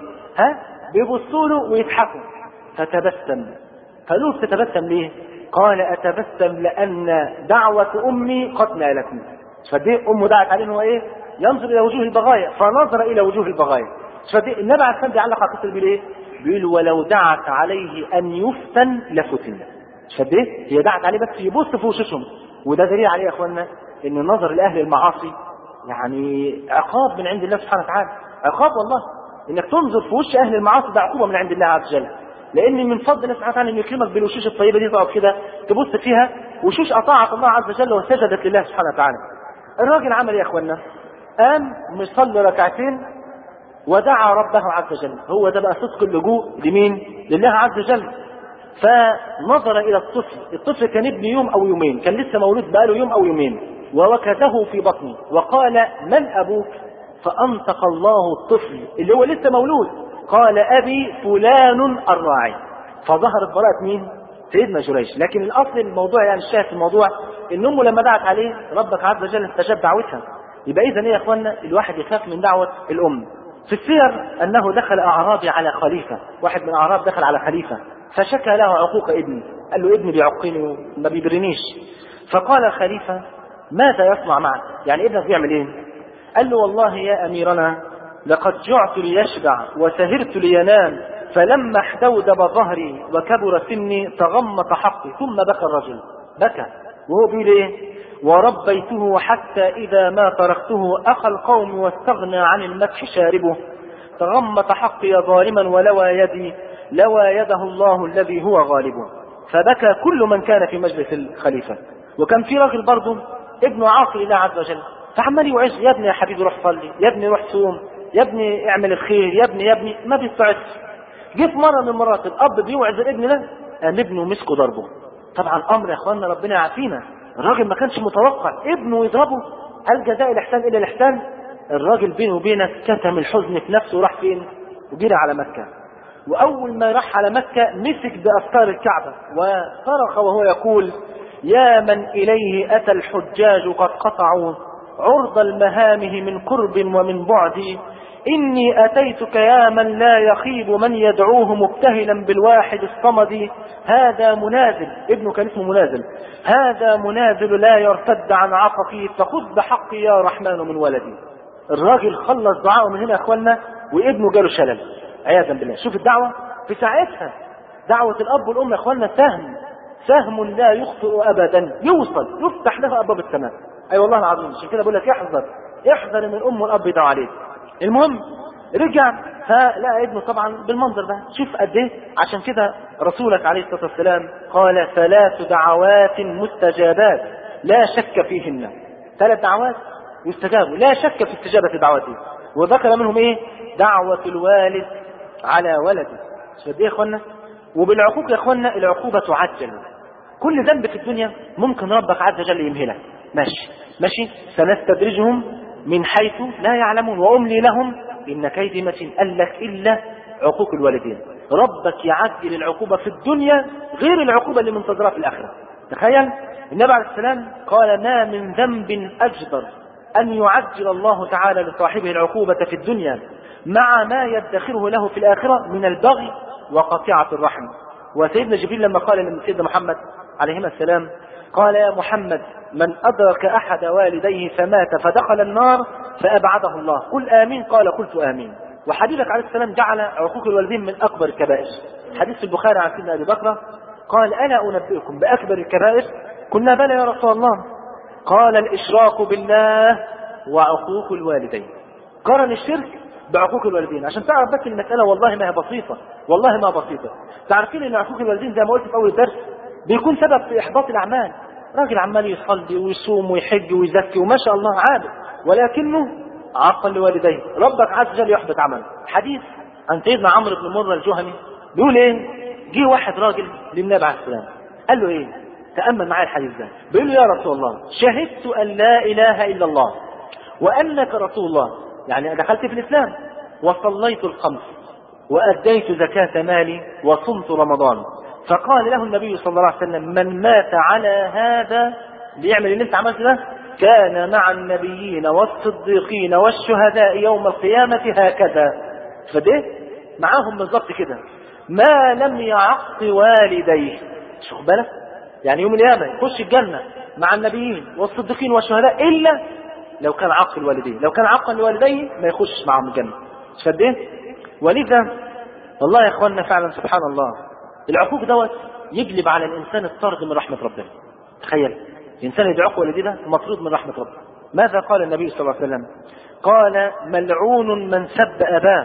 بيبصوا له ويضحكوا. فتبسم. قالوا تتبسم ليه؟ قال اتبسم لان دعوه امي قد نالتني. فدي امه دعت عليه انه ايه ينظر الى وجوه البغايا، فنظر الى وجوه البغايا. فدي النبي عليه الصلاه والسلام بيعلق على القصه دي بايه؟ بيقول ولو دعت عليه أن يفتن لفتن. شد ايه؟ هي دعت عليه بس يبص في وشوشهم. وده دليل عليه يا اخوانا ان النظر لاهل المعاصي يعني عقاب من عند الله سبحانه وتعالى. عقاب والله، انك تنظر في وش اهل المعاصي ده عقوبه من عند الله عز وجل. لان من فضل الله سبحانه وتعالى ان يكرمك بالوشوش الطيبه دي، تقعد كده تبص فيها وشوش اطاعت الله عز وجل وسجدت لله سبحانه وتعالى. الراجل عمل ايه يا اخوانا؟ قام مصلي ركعتين ودعا ربه عز وجل. هو ده بقى صدق اللجوء لمين؟ لله عز وجل. فنظر الى الطفل كان ابن يوم او يومين، كان لسه مولود بقاله يوم او يومين، ووكته في بطنه وقال من ابوك؟ فانطق الله الطفل اللي هو لسه مولود قال ابي فلان الراعي. فظهرت براءة مين؟ سيدنا جريج. لكن الاصل الموضوع يعني الشاهد في الموضوع ان امه لما دعت عليه ربك عز وجل استجاب دعوتها. يبقى اذا ايه يا اخوانا؟ الواحد يخاف من دعوة الام. في السير انه دخل اعرابي على خليفة، واحد من الاعراب دخل على خليفة فشكى له عقوق ابني، قال له ابني بيعقني وما بيبرنيش. فقال الخليفة ماذا يصنع معك؟ يعني ابنك بيعمل ايه؟ قال له والله يا اميرنا لقد جعت ليشبع وسهرت لينام، فلما احتودب ظهري وكبر سني تغمط حقي. ثم بكى الرجل، بكى وهو بيقول ايه؟ وربيته حتى اذا ما تركته اخى القوم واستغنى عن المدح شاربه، تغمط حقي ظالما ولوى يدي لوى يده الله الذي هو غالبه. فبكى كل من كان في مجلس الخليفة. وكان في راجل برضه ابنه عاصي لله عز وجل، فعمال يوعظ يا ابني يا حبيبي روح صلي، يا ابني روح صوم، يا ابني اعمل الخير، يا ابني ما بيستعدش. جه في مرة من المرات الاب بيوعظ الابن ده، قام ابنه مسكه ضربه. طبعا امر يا اخواننا ربنا يعافينا، الراجل ما كانش متوقع ابنه يضربه. هل جزاء الاحسان الا الاحسان؟ الراجل بينه وبينك كتم الحزن في نفسه وراح فين؟ وجري على مكة. واول ما راح على مكة مسك باستار الكعبة وصرخ وهو يقول يا من اليه اتى الحجاج قد قطعوا عرض المهامه من قرب ومن بعد، اني اتيتك يا من لا يخيب من يدعوه مبتهلا بالواحد الصمد. هذا منازل، ابنه كان اسمه منازل، هذا منازل لا يرتد عن عطفي، فخذ بحقي يا رحمن من ولدي. الراجل خلص دعائه من هنا يا اخوانا وابنه جاله شلل عياذا بالله. شوف الدعوة في ساعتها، دعوة الاب والام يا اخوانا سهم لا يخطئ ابدا، يوصل يفتح له ابواب السماء. اي والله العظيم. عشان كده بقول لك احذر من ام والاب يدعوا عليك. المهم رجع فلقى ابنه طبعا بالمنظر ده. شوف قد ايه. عشان كده رسولك عليه الصلاه والسلام قال 3 دعوات مستجابات لا شك فيهن. 3 دعوات يستجابوا لا شك في استجابه دعوته، وذكر منهم ايه؟ دعوه الوالد على ولده. شوف ايه يا اخوانا. وبالعقوق يا اخوانا العقوبه تعجل. كل ذنب في الدنيا ممكن ربك عز وجل يمهلك، ماشي سنستدرجهم من حيث لا يعلمون واملي لهم ان كيدي متين. قال لك الا عقوق الوالدين، ربك يعجل العقوبه في الدنيا غير العقوبه اللي منتظرها في الاخره. تخيل النبي عليه السلام قال ما من ذنب اجدر ان يعجل الله تعالى لصاحبه العقوبه في الدنيا مع ما يدخره له في الاخره من البغي وقطيعه الرحم. وسيدنا جبريل لما قال لسيدنا محمد عليهما السلام قال يا محمد من أدرك أحد والديه فمات فدخل النار فأبعده الله قل آمين. قال قلت آمين. وحبيبك عليه السلام جعل عقوق الوالدين من أكبر الكبائر. حديث البخاري عن سيدنا أبي بكر قال ألا أنبئكم بأكبر الكبائر؟ قلنا بلى يا رسول الله. قال الإشراك بالله وعقوق الوالدين. قرن الشرك بعقوق الوالدين. عشان تعرف بس المسألة والله ما هي بسيطة، والله ما بسيطة. تعرفين ان عقوق الوالدين زي ما قلت في اول الدرس بيكون سبب في احباط الاعمال. راجل عمال يصلي ويصوم ويحج ويزكي وما شاء الله عابد، ولكنه عقل لوالديه، ربك عز وجل يحبط عمله. حديث عن سيدنا عمرو بن مرة الجهني بيقول ايه؟ جه واحد راجل للنبي عليه السلام قال له ايه؟ تأمل معايا الحديث ده. بيقول له يا رسول الله شهدت ان لا اله الا الله وانك رسول الله، يعني دخلت في الاسلام وصليت الخمس وأديت زكاة مالي وصمت رمضان. فقال له النبي صلى الله عليه وسلم من مات على هذا ليعمل اللي انت عملته ده كان مع النبيين والصديقين والشهداء يوم القيامة هكذا. فده معاهم بالضبط كده ما لم يعق والديه. شوف بالك يعني يوم القيامة يخش الجنة مع النبيين والصديقين والشهداء إلا لو كان عقل الوالدين، لو كان عقل الوالدين ما يخش معهم الجنة. فده ولذا والله يا اخواننا فعلا سبحان الله، العقوق دوت يجلب على الانسان الطرد من رحمه ربنا. تخيل الانسان يدعوك والديه ده مطرود من رحمه ربه. ماذا قال النبي صلى الله عليه وسلم؟ قال ملعون من سب اباه،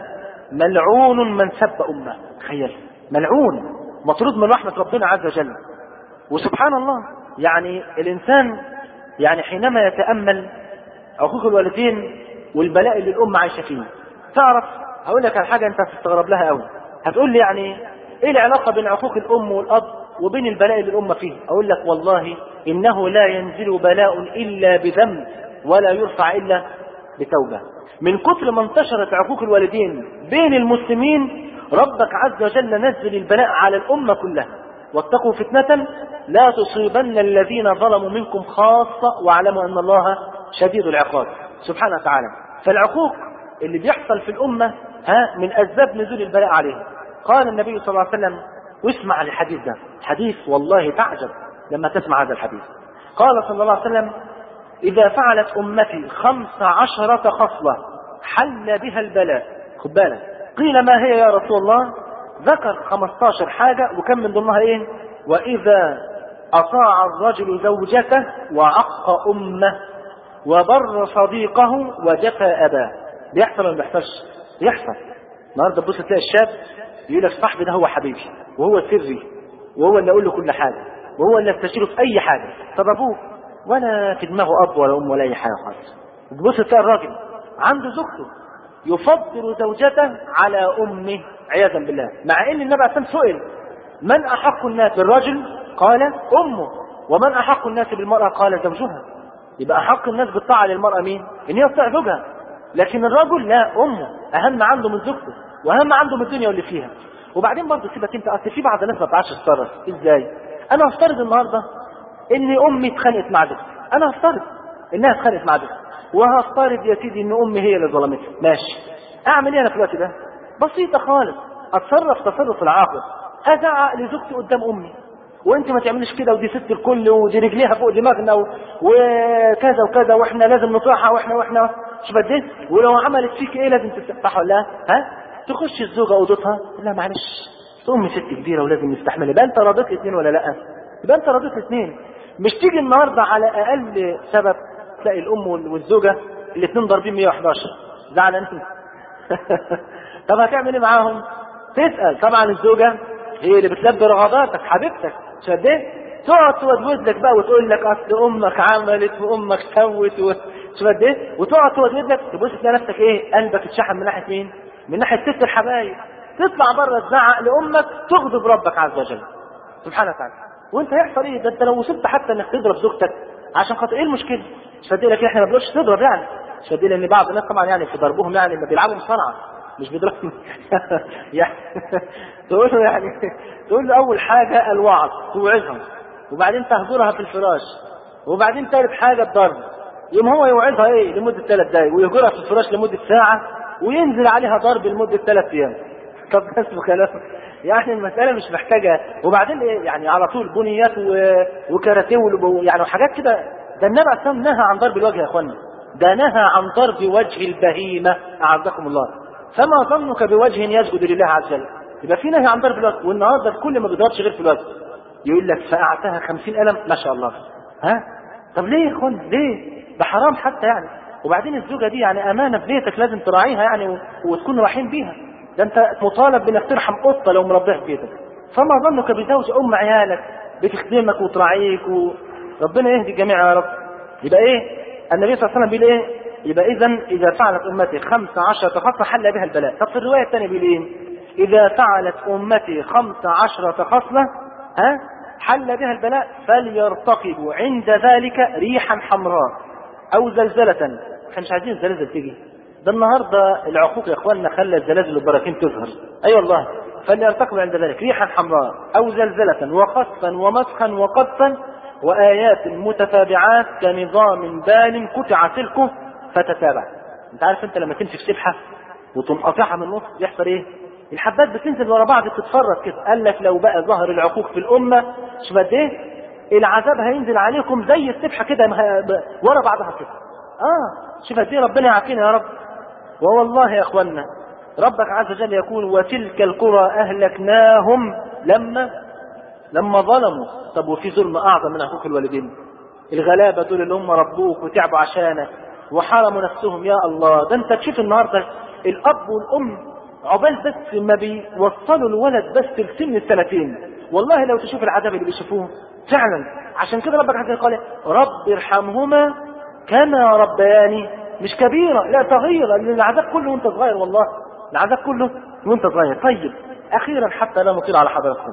ملعون من سب امه. تخيل ملعون مطرود من رحمه ربنا عز وجل. وسبحان الله يعني الانسان يعني حينما يتامل عقوق الوالدين والبلاء اللي الام عايشه فيه، تعرف هقول لك على حاجه انت هتستغرب لها قوي. هتقول لي يعني ايه العلاقه بين عقوق الام والاب وبين البلاء اللي الام فيه؟ اقول لك والله انه لا ينزل بلاء الا بذنب ولا يرفع الا بتوبه. من كثر ما انتشرت عقوق الوالدين بين المسلمين ربك عز وجل نزل البلاء على الامه كلها. واتقوا فتنه لا تصيبن الذين ظلموا منكم خاصه واعلموا ان الله شديد العقاب سبحانه وتعالى. فالعقوق اللي بيحصل في الامه من اسباب نزول البلاء عليهم. قال النبي صلى الله عليه وسلم، واسمع الحديث ده، حديث والله تعجب لما تسمع هذا الحديث. قال صلى الله عليه وسلم إذا فعلت أمتي 15 خصلة حل بها البلاء. خد بالك، قيل ما هي يا رسول الله؟ ذكر 15 حاجة وكم من ضمنها ايه؟ وإذا أطاع الرجل زوجته وعق أمه وبر صديقه وجفى أباه. بيحصل ولا ما بيحصلش؟ بيحصل. النهارده تبص تلاقي الشاب يقول لك صاحبي ده هو حبيبي وهو سري وهو اللي اقول له كل حاجه وهو اللي استشيره في اي حاجه. طب ابوه ولا في دماغه اب ولا ام ولا اي حاجه خالص. تبص تلاقي الراجل عنده زوجته يفضل زوجته على امه عياذا بالله، مع ان النبي عليه الصلاه والسلام سئل من احق الناس بالرجل؟ قال امه. ومن احق الناس بالمراه؟ قال زوجها. يبقى احق الناس بالطاعه للمراه مين؟ ان هي تطيع زوجها. لكن الرجل لا، امه اهم عنده من زوجته واهم عنده من الدنيا واللي فيها. وبعدين برضه سيبك انت، اصل في بعض الناس ما بتعرفش تتصرف. ازاي؟ انا هفترض النهارده ان امي اتخانقت مع زوجتي، انا هفترض انها اتخانقت مع زوجتي، وهفترض يا سيدي ان امي هي اللي ظلمتها. ماشي، اعمل ايه انا في الوقت ده؟ بسيطه خالص، اتصرف تصرف العاقل، ازعق لزوجتي قدام امي وانت ما تعمليش كده ودي ست الكل ودي رجليها فوق دماغنا وكذا وكذا واحنا لازم نطيعها واحنا مش بديت، ولو عملت فيك ايه لازم تستحمل ولا تخش الزوجه اوضتها لا معلش امي ست كبيره ولازم نستحملها. يبقى انت راضيت الاثنين ولا لا؟ يبقى انت راضيت الاثنين. مش تيجي النهارده على اقل سبب تلاقي الام والزوجه الاثنين ضاربين 111 زعلانين. طب هتعمل ايه معاهم؟ تسال. طبعا الزوجه هي اللي بتلبي رغباتك حبيبتك، مش قد ايه؟ تقعد تودود لك بقى وتقول لك اصل امك عملت وامك سوت مش قد ايه؟ وتقعد تودود لك، تبص تلاقي نفسك ايه؟ قلبك اتشحن من ناحيه مين؟ من ناحيه ست الحبايب. تطلع بره تزعق لامك تغضب ربك عز وجل سبحانه وتعالى. وانت هيحصل ايه؟ ده انت لو وصلت حتى انك تضرب زوجتك عشان خاطر ايه المشكله؟ مش فدي لك احنا ما بنقولش تضرب يعني، مش فدي لان بعض الناس طبعا يعني في ضربهم يعني ما بيلعبوا مصارعه مش بيضربوا يعني تقول له يعني تقول له اول حاجه الوعظ توعظها وبعدين تهجرها في الفراش وبعدين ثالث حاجه الضرب. يوم هو يوعظها ايه لمده 3 دقائق ويهجرها في الفراش لمده ساعه وينزل عليها ضرب لمده 3 ايام. طب ده اسمه كلام؟ يعني المساله مش محتاجه. وبعدين ايه يعني على طول بنيات وكاراتيه يعني وحاجات كده. ده النبي عليه الصلاه والسلام نهى عن ضرب الوجه يا اخوانا، ده نهى عن ضرب وجه البهيمه اعزكم الله. فما ظنك بوجه يسجد لله عز وجل؟ يبقى في نهي عن ضرب الوجه. والنهارده الكل ما بيضربش غير في الوجه، يقول لك فقعتها 50 قلم ما شاء الله. طب ليه يا اخوانا ليه؟ ده حرام حتى يعني. وبعدين الزوجه دي يعني امانه في بيتك لازم تراعيها يعني وتكون رحيم بيها. ده انت مطالب بانك ترحم قطه لو مربيها في بيتك، فما ظنك بزوج ام عيالك بتخدمك وتراعيك وربنا يهدي الجميع يا رب. يبقى ايه النبي صلى الله عليه وسلم بيقول ايه؟ يبقى اذا فعلت امتي 15 خصله حل بها البلاء. طب في الروايه الثانيه بيقول ايه؟ اذا فعلت امتي 15 خصله حل بها البلاء فليرتقبوا عند ذلك ريحا حمراء او زلزله. احنا مش عايزين الزلازل تيجي. ده النهارده العقوق يا اخواننا خلى الزلازل والبراكين تظهر. اي والله. فليرتقبوا عند ذلك ريحا حمراء او زلزله وخسفا ومسخا وقذفا وايات متتابعات كنظام بال قطع سلكه فتتابع. انت عارف انت لما تمسك سبحه وتقوم قاطعها من النص يحصل ايه؟ الحبات بتنزل ورا بعض تتفرج كده. قال لك لو بقى ظهر العقوق في الامه شوف قد ايه العذاب هينزل عليكم زي السبحه كده ورا بعضها كده. شوف قد ايه ربنا يعافينا يا رب. ووالله يا اخوانا ربك عز وجل يقول وتلك القرى أهلكناهم لما ظلموا. طب وفي ظلم أعظم من حقوق الوالدين؟ الغلابة دول اللي هم ربوك وتعبوا عشانك وحرموا نفسهم. يا الله، ده انت تشوف النهاردة الأب والأم عقبال بس ما بيوصلوا الولد بس لسن السنتين، والله لو تشوف العذاب اللي بيشوفوه فعلا. عشان كده ربك عز وجل قال رب ارحمهما كما ربياني مش كبيرة، لا صغيرة، لأن العذاب كله وانت صغير، والله العذاب كله وانت صغير. طيب أخيرا حتى لا نطيل على حضراتكم،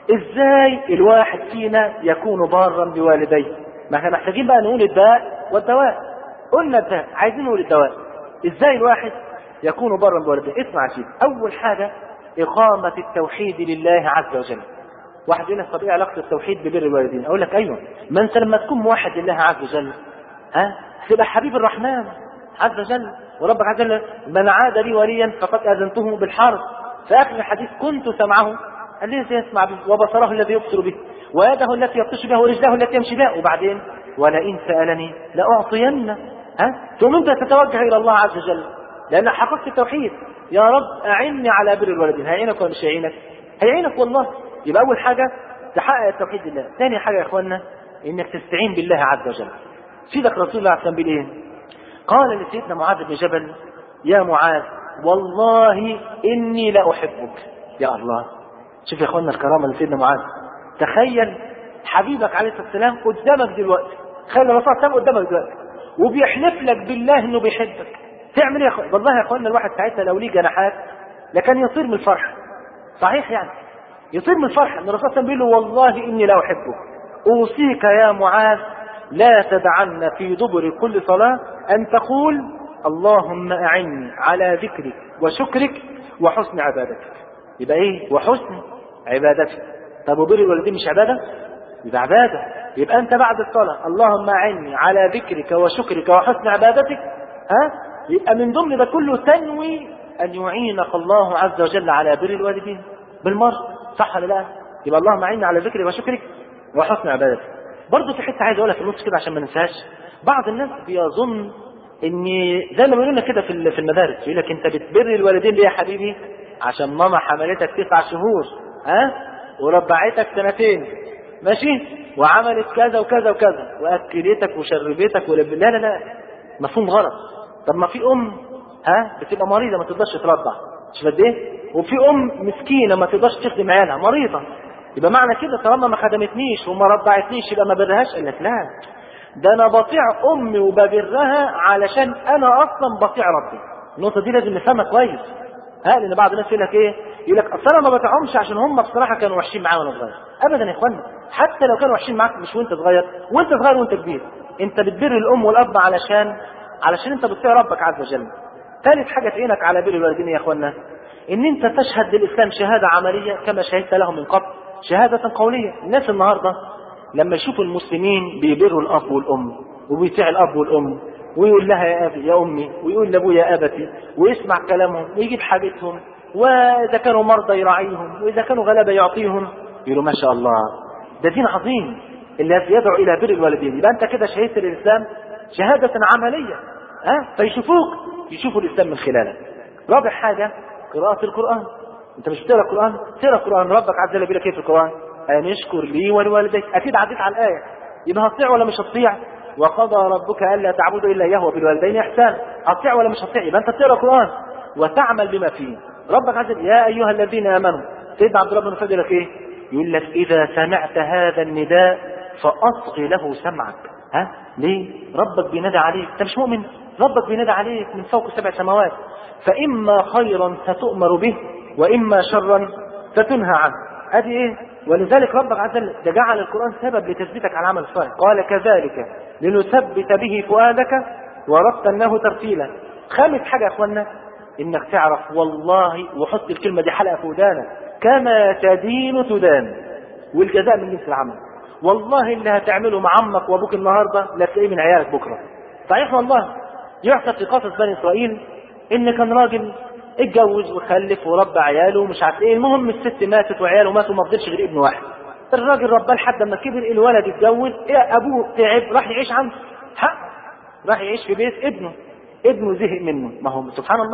ازاي الواحد فينا يكون بارا بوالديه؟ ما احنا محتاجين بقى نقول الداء والدواء. قلنا الداء، عايزين نقول الدواء. ازاي الواحد يكون بارا بوالديه؟ اسمع شيء. اول حاجة اقامة التوحيد لله عز وجل. واحد يقول لك طب ايه علاقة التوحيد ببر الوالدين؟ اقول لك ايوه، ما انت لما تكون موحد لله عز وجل تبقى حبيب الرحمن عز وجل. وربك عز وجل من عاد لي وليا فقد اذنته بالحرب. في اخر الحديث كنت سمعه الذي يسمع به وبصره الذي يبصر به ويده التي يبطش بها ورجله التي يمشي بها. وبعدين ولئن سألني لأعطين. ثم انت تتوجه الى الله عز وجل لان حققت التوحيد. يا رب اعني على بر الوالدين. هيعينك ولا مش هيعينك؟ هيعينك والله. يبقى اول حاجة تحقق التوحيد لله. ثاني حاجة يا اخوانا انك تستعين بالله عز وجل. سيدك رسول الله عليه وسلم ايه؟ قال لسيدنا معاذ بن جبل يا معاذ والله اني لأحبك. يا الله، شوف يا اخوانا الكرامة لسيدنا معاذ. تخيل حبيبك عليه الصلاة والسلام قدامك دلوقتي، تخيل الرسول صلى الله عليه وسلم قدامك دلوقتي وبيحلف لك بالله انه بيحبك. تعمل ايه يا اخوانا؟ والله يا اخوانا الواحد ساعتها لو ليه جناحات لكان يطير من الفرح. صحيح يعني يطير من الفرح ان الرسول صلى الله عليه وسلم بيقول له والله اني لأحبك. اوصيك يا معاذ لا تدعن في دبر كل صلاة ان تقول اللهم اعني على ذكرك وشكرك وحسن عبادتك. يبقى ايه؟ وحسن عبادتك. طب وبر الوالدين مش عبادة؟ يبقى عبادة. يبقى انت بعد الصلاة اللهم اعني على ذكرك وشكرك وحسن عبادتك، يبقى من ضمن ده كله تنوي ان يعينك الله عز وجل على بر الوالدين بالمرة. صح ولا لا؟ يبقى اللهم اعني على ذكرك وشكرك وحسن عبادتك. برضه في حته عايز اقولها في النص كده عشان ما ننساش. بعض الناس بيظن ان زي ما بيقولوا لنا كده في المدارس، يقول لك انت بتبر الوالدين ليه يا حبيبي؟ عشان ماما حملتك 9 شهور وربعتك 2 سنين ماشي، وعملت كذا وكذا وكذا واكلتك وشربتك لا لا لا، مفهوم غلط. طب ما في بتبقى مريضه ما تقدرش ترضع، مش قد ايه؟ وفي مسكينه ما تقدرش تخدم عيالها مريضه. يبقى معنى كده طالما ما خدمتنيش وما رضعتنيش يبقى ما برهاش؟ قال لك لا، ده انا بطيع امي وببرها علشان انا اصلا بطيع ربي. النقطه دي لازم نفهمها كويس. لان بعض الناس يقول لك ايه؟ يقول لك اصل انا ما بطيعهمش عشان هم بصراحه كانوا وحشين معايا وانا صغير. ابدا يا اخوانا، حتى لو كانوا وحشين معاك مش وانت صغير، وانت صغير وانت كبير، انت بتبر الام والاب علشان انت بتطيع ربك عز وجل. ثالث حاجه تعينك على بر الوالدين يا اخوانا ان انت تشهد للاسلام شهاده عمليه كما شهدت لهم من قبل شهاده قوليه. الناس النهارده لما يشوفوا المسلمين بيبروا الاب والام وبيطيع الاب والام ويقول لها يا ابي يا امي ويقول لابوه يا ابتي ويسمع كلامهم ويجيب حاجتهم، واذا كانوا مرضى يراعيهم واذا كانوا غلابه يعطيهم، يقولوا ما شاء الله ده دين عظيم الذي يدعو الى بر الوالدين. يبقى انت كده شهدت للاسلام شهاده عمليه يشوفوا الاسلام من خلالك. رابع حاجه قراءه القران. انت مش بتقرا القران؟ تقرا القران. ربك عز وجل بيقول لك ايه في القران؟ ان اشكر لي ولوالديك. اكيد عديت على الايه، يبقى هتطيع ولا مش هتطيع؟ وقضى ربك الا تعبدوا الا اياه وبالوالدين احسانا. هتطيع ولا مش هتطيع؟ يبقى انت بتقرا القران وتعمل بما فيه. ربك عز وجل يا ايها الذين امنوا. سيدنا عبد الله بن مسعود لك ايه؟ يقول لك اذا سمعت هذا النداء فاصغ له سمعك. ليه؟ ربك بينادى عليك، انت مش مؤمن؟ ربك بينادى عليك من فوق 7 سماوات. فاما خيرا ستؤمر به واما شرا ستنهى عنه. ادي ايه؟ ولذلك ربك عز وجل جعل القرآن سبب لتثبيتك على العمل الصالح. قال كذلك لنثبت به فؤادك ورتلناه ترتيلا. خامس حاجة يا اخوانا انك تعرف والله، وحط الكلمة دي حلقة في ودانك، كما تدين تدان، والجزاء من جنس العمل. والله اللي هتعمله مع عمك وابوك النهاردة لا تلاقيه من عيالك بكرة. صحيح والله. يحصل في قصص بني اسرائيل ان كان راجل اتجوز وخلف وربى عياله ومش عارف ايه، المهم الست ماتت وعياله ماتوا وما فضلش غير ابن واحد. الراجل رباه لحد ما كبر، الولد اتجوز، ابوه تعب راح يعيش عنده، راح يعيش في بيت ابنه زهق منه. ما هو سبحان الله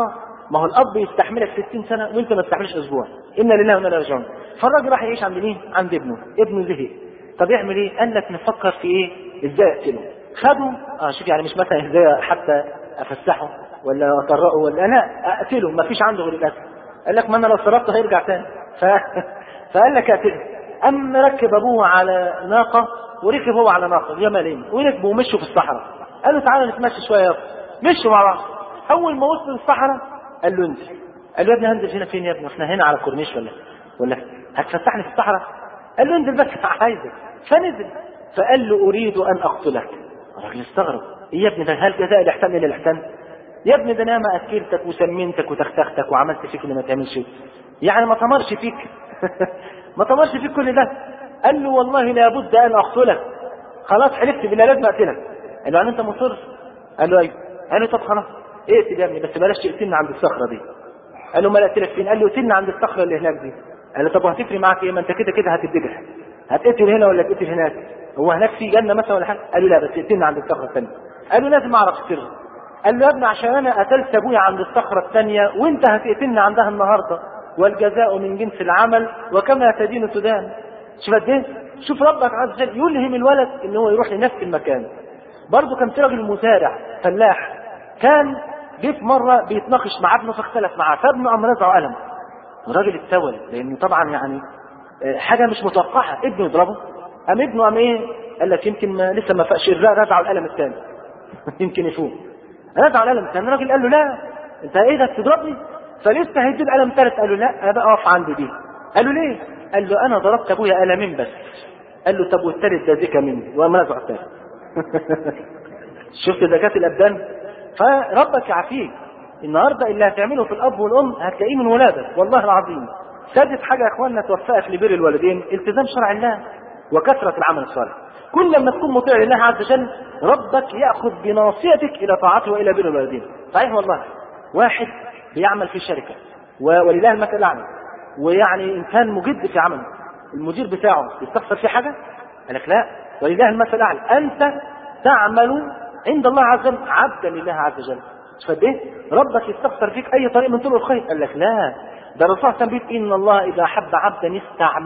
ما هو الاب يستحملك 60 سنه وانت ما تستحملش اسبوع. انا لله وانا اليه راجعون. فالراجل راح يعيش عند مين؟ عند ابنه زهق. طب يعمل ايه؟ قال لك نفكر في ايه؟ ازاي اقتله. خدوا شوف يعني مش مثلا ازاي حتى افسحه ولا اطرقه ولا لا، اقتله، ما فيش عنده غير الاسد. قال لك ما انا لو صرفته هيرجع تاني. فقال لك اقتله. اما ركب ابوه على ناقه وركب هو على ناقه جمالين وركبوا ومشوا في الصحراء. قالوا تعالى نتمشى شويه يا ابني. مشوا مع بعض. اول ما وصلوا الصحراء قال له انزل. قال له يا ابني هنزل هنا فين يا ابني؟ احنا هنا على الكورنيش ولا هتفسحني في الصحراء؟ قال له انزل بس عايزك. فنزل. فقال له اريد ان اقتلك. الراجل استغرب. ايه يا ابني ده؟ هل جزاء الاحسان الا الاحسان؟ يا ابني ده انا ما اكلتك وسمنتك وتختختك وعملت فيك اللي ما تعملش، يعني ما تمرش فيك ما تمرش فيك كل ده. قال له والله لابد ان اقتلك. خلاص حلفت بالله لازم اقتلك. قال له يعني انت مصر؟ قال له ايوه. قال له طب خلاص اقتل يا ابني بس بلاش تقتلنا عند الصخره دي. قال له ما اقتلك فين؟ قال له قتلنا عند الصخره اللي هناك دي. قال له طب وهتفرق معاك ايه؟ ما انت كده كده هتتذبح، هتقتل هنا ولا تقتل هناك؟ هو هناك في جنه مثلا ولا حاجه؟ قال له لا بس قتلنا عند الصخره الثانيه. قال له لازم اعرف السر. قال له يا ابني عشان انا قتلت ابويا عند الصخره الثانيه وانت هتقتلنا عندها النهارده، والجزاء من جنس العمل وكما تدين تدان. شوف قد ايه؟ شوف ربك عز وجل يلهم الولد ان هو يروح لنفس المكان. برضه كان في راجل مزارع فلاح كان جه في مره بيتناقش مع ابنه فاختلف معاه، فابنه قام رزعه قلم. الراجل اتسول لانه طبعا يعني حاجه مش متوقعه، ابنه يضربه. قام ابنه قام ايه؟ قال لك يمكن لسه ما فاقش، رزعه القلم الثاني يمكن يفوق. رزعه القلم الثاني. الراجل قال له لا انت ايه ده بتضربني؟ فلسه هيدي القلم الثالث. قال له لا ابقى اقف عندي دي. قال له ليه؟ قال له انا ضربت ابويا قلمين بس. قال له طب والثالث ده ذكى مني وقام رزعه الثالث. شفت ذكاء الابدان؟ فربك يعافيك. النهارده اللي هتعمله في الاب والام هتلاقيه من ولادك والله العظيم. سادس حاجه يا اخواننا توفقك لبر الوالدين التزام شرع الله وكثره العمل الصالح. كل لما تكون مطيع لله عز وجل ربك ياخذ بناصيتك الى طاعته والى بر الوالدين. صحيح والله. واحد بيعمل في شركه ولله المثل الاعلى، ويعني ان كان مجد في عمله المدير بتاعه يستخسر فيه حاجه؟ قال لك لا ولله المثل الاعلى. انت تعمل عند الله عز وجل عبدا لله عز وجل. شوف ايه؟ ربك يستخسر فيك اي طريق من طرق الخير. قال لك لا، ده الرسول صلى الله عليه وسلم ان الله اذا احب عبدا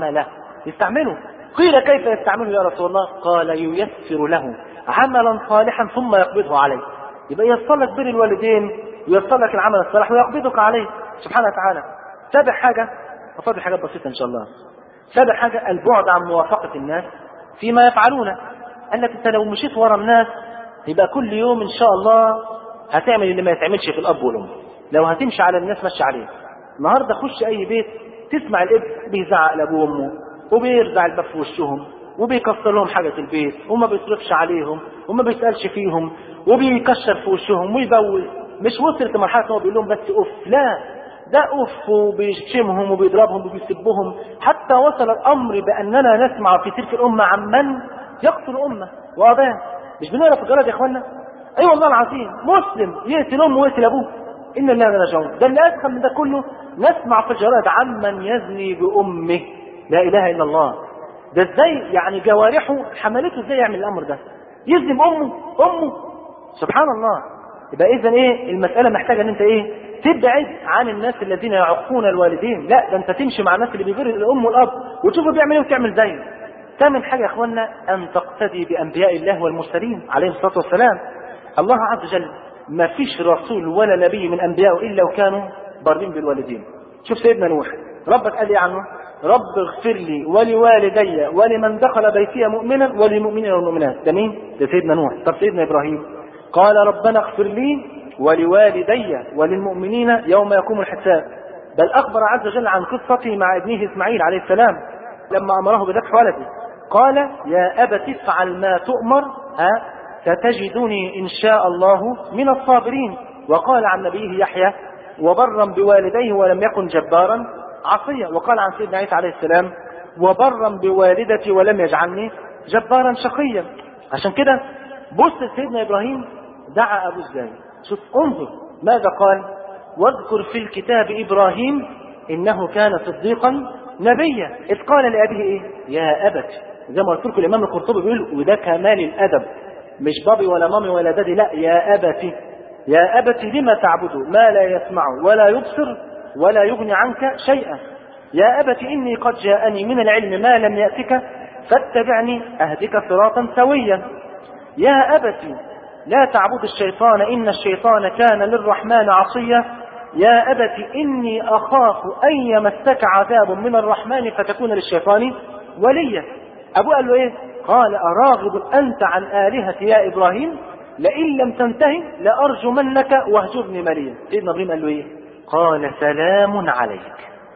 يستعمله. قيل كيف يستعمله يا رسول الله؟ قال ييسر له عملا صالحا ثم يقبضه عليه. يبقى ييسر لك بر الوالدين وييسر لك العمل الصالح ويقبضك عليه سبحانه وتعالى. سابع حاجه، وفاضل حاجات بسيطه ان شاء الله. سابع حاجه البعد عن موافقه الناس فيما يفعلونه. قال لك انت لو مشيت ورا الناس يبقى كل يوم ان شاء الله هتعمل اللي ما يتعملش في الاب والام. لو هتمشي على الناس مشي عليه. النهارده خش اي بيت تسمع الابن بيزعق لابوه وامه وبيرزع الباب في وشهم وبيكسر لهم حاجه في البيت وما بيصرفش عليهم وما بيسالش فيهم وبيكشر في وشهم ويبوز. مش وصلت لمرحله ان هو بيقول لهم بس اوف، لا ده اوف وبيشتمهم وبيضربهم وبيسبهم. حتى وصل الامر باننا نسمع في تلك الامه عن من يقتل امه واباه. مش بنقرا في الجرائد يا اخوانا؟ اي والله العظيم مسلم يقتل امه ويقتل ابوه. ان الله لا راجعون. ده اللي ادخل من ده كله نسمع في الجرائد عمن يزني بامه. لا اله الا الله. ده ازاي يعني جوارحه حملته ازاي يعمل الامر ده؟ يزني بامه سبحان الله. يبقى اذا ايه المساله محتاجه ان انت ايه تبعد عن الناس الذين يعقون الوالدين. لا ده انت تمشي مع الناس اللي بيبر الام والاب وتشوفوا بيعمل ايه وتعمل زيه. ثامن حاجه يا اخوانا ان تقتدي بانبياء الله والمرسلين عليهم الصلاه والسلام. الله عز وجل ما فيش رسول ولا نبي من انبيائه الا وكانوا بارين بالوالدين. شوف سيدنا نوح ربك قال ايه عنه؟ رب اغفر لي ولوالدي ولمن دخل بيتي مؤمنا وللمؤمنين والمؤمنات. ده مين؟ ده سيدنا نوح. طب سيدنا ابراهيم قال ربنا اغفر لي ولوالدي وللمؤمنين يوم يقوم الحساب. بل اخبر عز وجل عن قصته مع ابنه اسماعيل عليه السلام لما امره بذبح ولده قال يا ابت افعل ما تؤمر ستجدني ان شاء الله من الصابرين. وقال عن نبيه يحيى وبرا بوالديه ولم يكن جبارا عصيا. وقال عن سيدنا عيسى عليه السلام وبرا بوالدتي ولم يجعلني جبارا شقيا. عشان كده بص سيدنا ابراهيم دعا ابوه ازاي. شوف انظر ماذا قال. واذكر في الكتاب ابراهيم انه كان صديقا نبيا اذ قال لابيه ايه يا ابت. زي ما قلت لكم الامام القرطبي بيقول وده كمال الادب، مش بابي ولا مامي ولا دادي، لا يا ابتي. يا أبت لم تعبد ما لا يسمع ولا يبصر ولا يغني عنك شيئا. يا أبت إني قد جاءني من العلم ما لم يأتك فاتبعني أهدك صراطا سويا. يا أبت لا تعبد الشيطان إن الشيطان كان للرحمن عصيا. يا أبت إني أخاف أن يمسك عذاب من الرحمن فتكون للشيطان وليا. أبوه قال له إيه؟ قال أراغب أنت عن آلهتي يا إبراهيم لئن لم تنتهي لأرجمنك واهجرني مليا. سيدنا إبراهيم قال له إيه؟ قال سلام عليك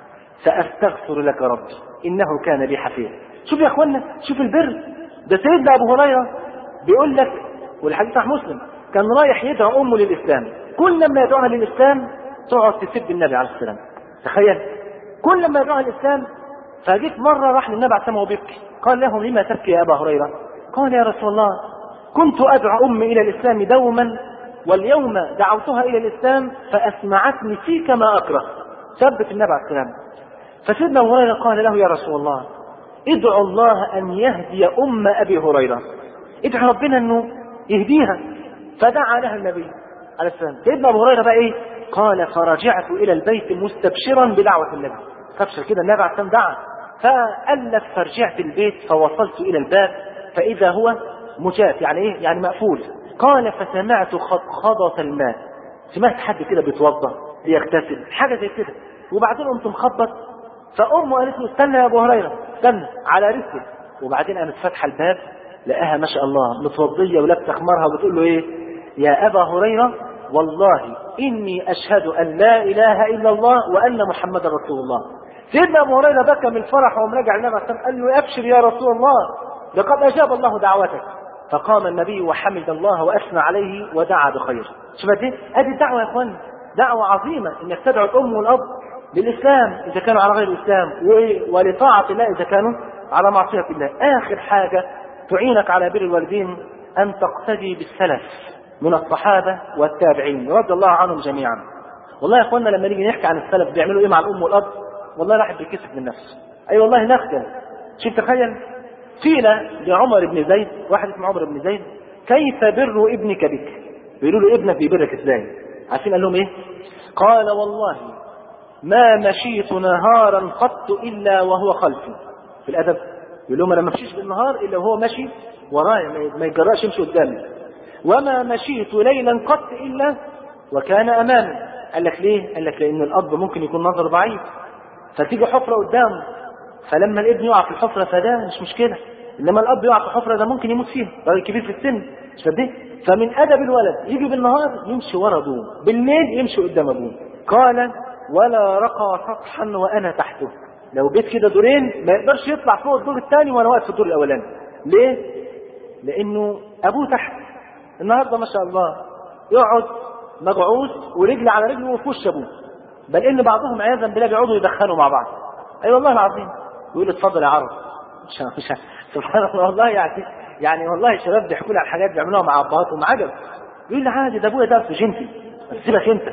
سأستغفر لك ربي إنه كان بي حفيظا. شوف يا أخوانا، شوف البر ده. سيدنا أبو هريرة بيقول لك، والحديث صحيح مسلم، كان رايح يدعو أمه للإسلام، كل لما يدعوها للإسلام تقعد تسب النبي عليه السلام. تخيل، كل لما يدعوها للإسلام. فجيت مرة راح للنبي عليه السلام وبيبكي، قال له لما تبكي يا أبا هريرة؟ قال يا رسول الله كنت أدعو أمي إلى الإسلام دوما واليوم دعوتها إلى الإسلام فأسمعتني فيك ما أكره. ثبت النبي عليه السلام. فسيدنا أبو هريرة قال له يا رسول الله ادعو الله أن يهدي أم أبي هريرة، ادعو ربنا أنه يهديها. فدعا لها النبي عليه السلام. سيدنا أبو هريرة بقى إيه؟ قال فرجعت إلى البيت مستبشرا بدعوة النبي. تبشر كده النبي عليه السلام دعا. فألف فرجعت البيت فوصلت إلى الباب فإذا هو مجاف، يعني إيه؟ يعني مقفول. قال فسمعت خضخضة الماء، سمعت حد كده بيتوضا بيغتسل حاجة زي كده، وبعدين قمت مخبط. فأمه قالت له استنى يا أبو هريرة استنى على رسله. وبعدين قامت فاتحة الباب لقاها ما شاء الله متوضية ولابسة خمارها وبتقول له إيه؟ يا أبا هريرة والله إني أشهد أن لا إله إلا الله وأن محمد رسول الله. سيدنا أبو هريرة بكى من الفرح ومراجع النبي عليه السلام قال له أبشر يا رسول الله لقد أجاب الله دعوتك. فقام النبي وحمد الله وأثنى عليه ودعا بخير. شوف دي هذه الدعوة يا اخوان، دعوة عظيمة انك تدعو الام والاب للاسلام اذا كانوا على غير الاسلام، ولطاعة الله اذا كانوا على معصية الله. اخر حاجة تعينك على بر الوالدين ان تقتدي بالسلف من الصحابة والتابعين رضي الله عنهم جميعا. والله يا اخواننا لما نيجي نحكي عن السلف بيعملوا ايه مع الام والاب، والله الواحد بيكسف من نفسه. اي والله نخجل. شوف تخيل، قيل لعمر بن زيد، واحد اسمه عمر بن زيد، كيف بر ابنك بك؟ بيقولوا له ابنك بيبرك ازاي؟ عارفين قال لهم ايه؟ قال والله ما مشيت نهارا قط الا وهو خلفي. في الادب يقول لهم انا ما مشيش بالنهار الا وهو ماشي ورايا، ما يجرأش يمشي قدامي. وما مشيت ليلا قط الا وكان امامي. قال لك ليه؟ قال لك لان الاب ممكن يكون نظر ضعيف فتيجي حفره قدامه، فلما الابن يقع في الحفره فده مش مشكله، انما الاب يقع في الحفره ده ممكن يموت فيها، راجل كبير في السن. مش فاهم؟ فمن ادب الولد يجي بالنهار يمشي ورا ابوه، بالليل يمشي قدام ابوه. قال ولا رقى سطحا وانا تحته. لو بيت كده دورين ما يقدرش يطلع فوق الدور الثاني وانا واقف في الدور الاولاني. ليه؟ لانه ابوه تحت. النهارده ما شاء الله يقعد مجعوز ورجل على رجله وفي وش ابوه، بل ان بعضهم عياذا بالله بيقعدوا يدخنوا مع بعض. اي والله العظيم. يقول اتفضل يا عرب. مش سبحان الله. والله يعني والله الشباب بيحكوا لي على حاجات بيعملوها مع ابهاتهم عجب. يقول لي عادي ده ابويا ده جنتي، سيبك انت.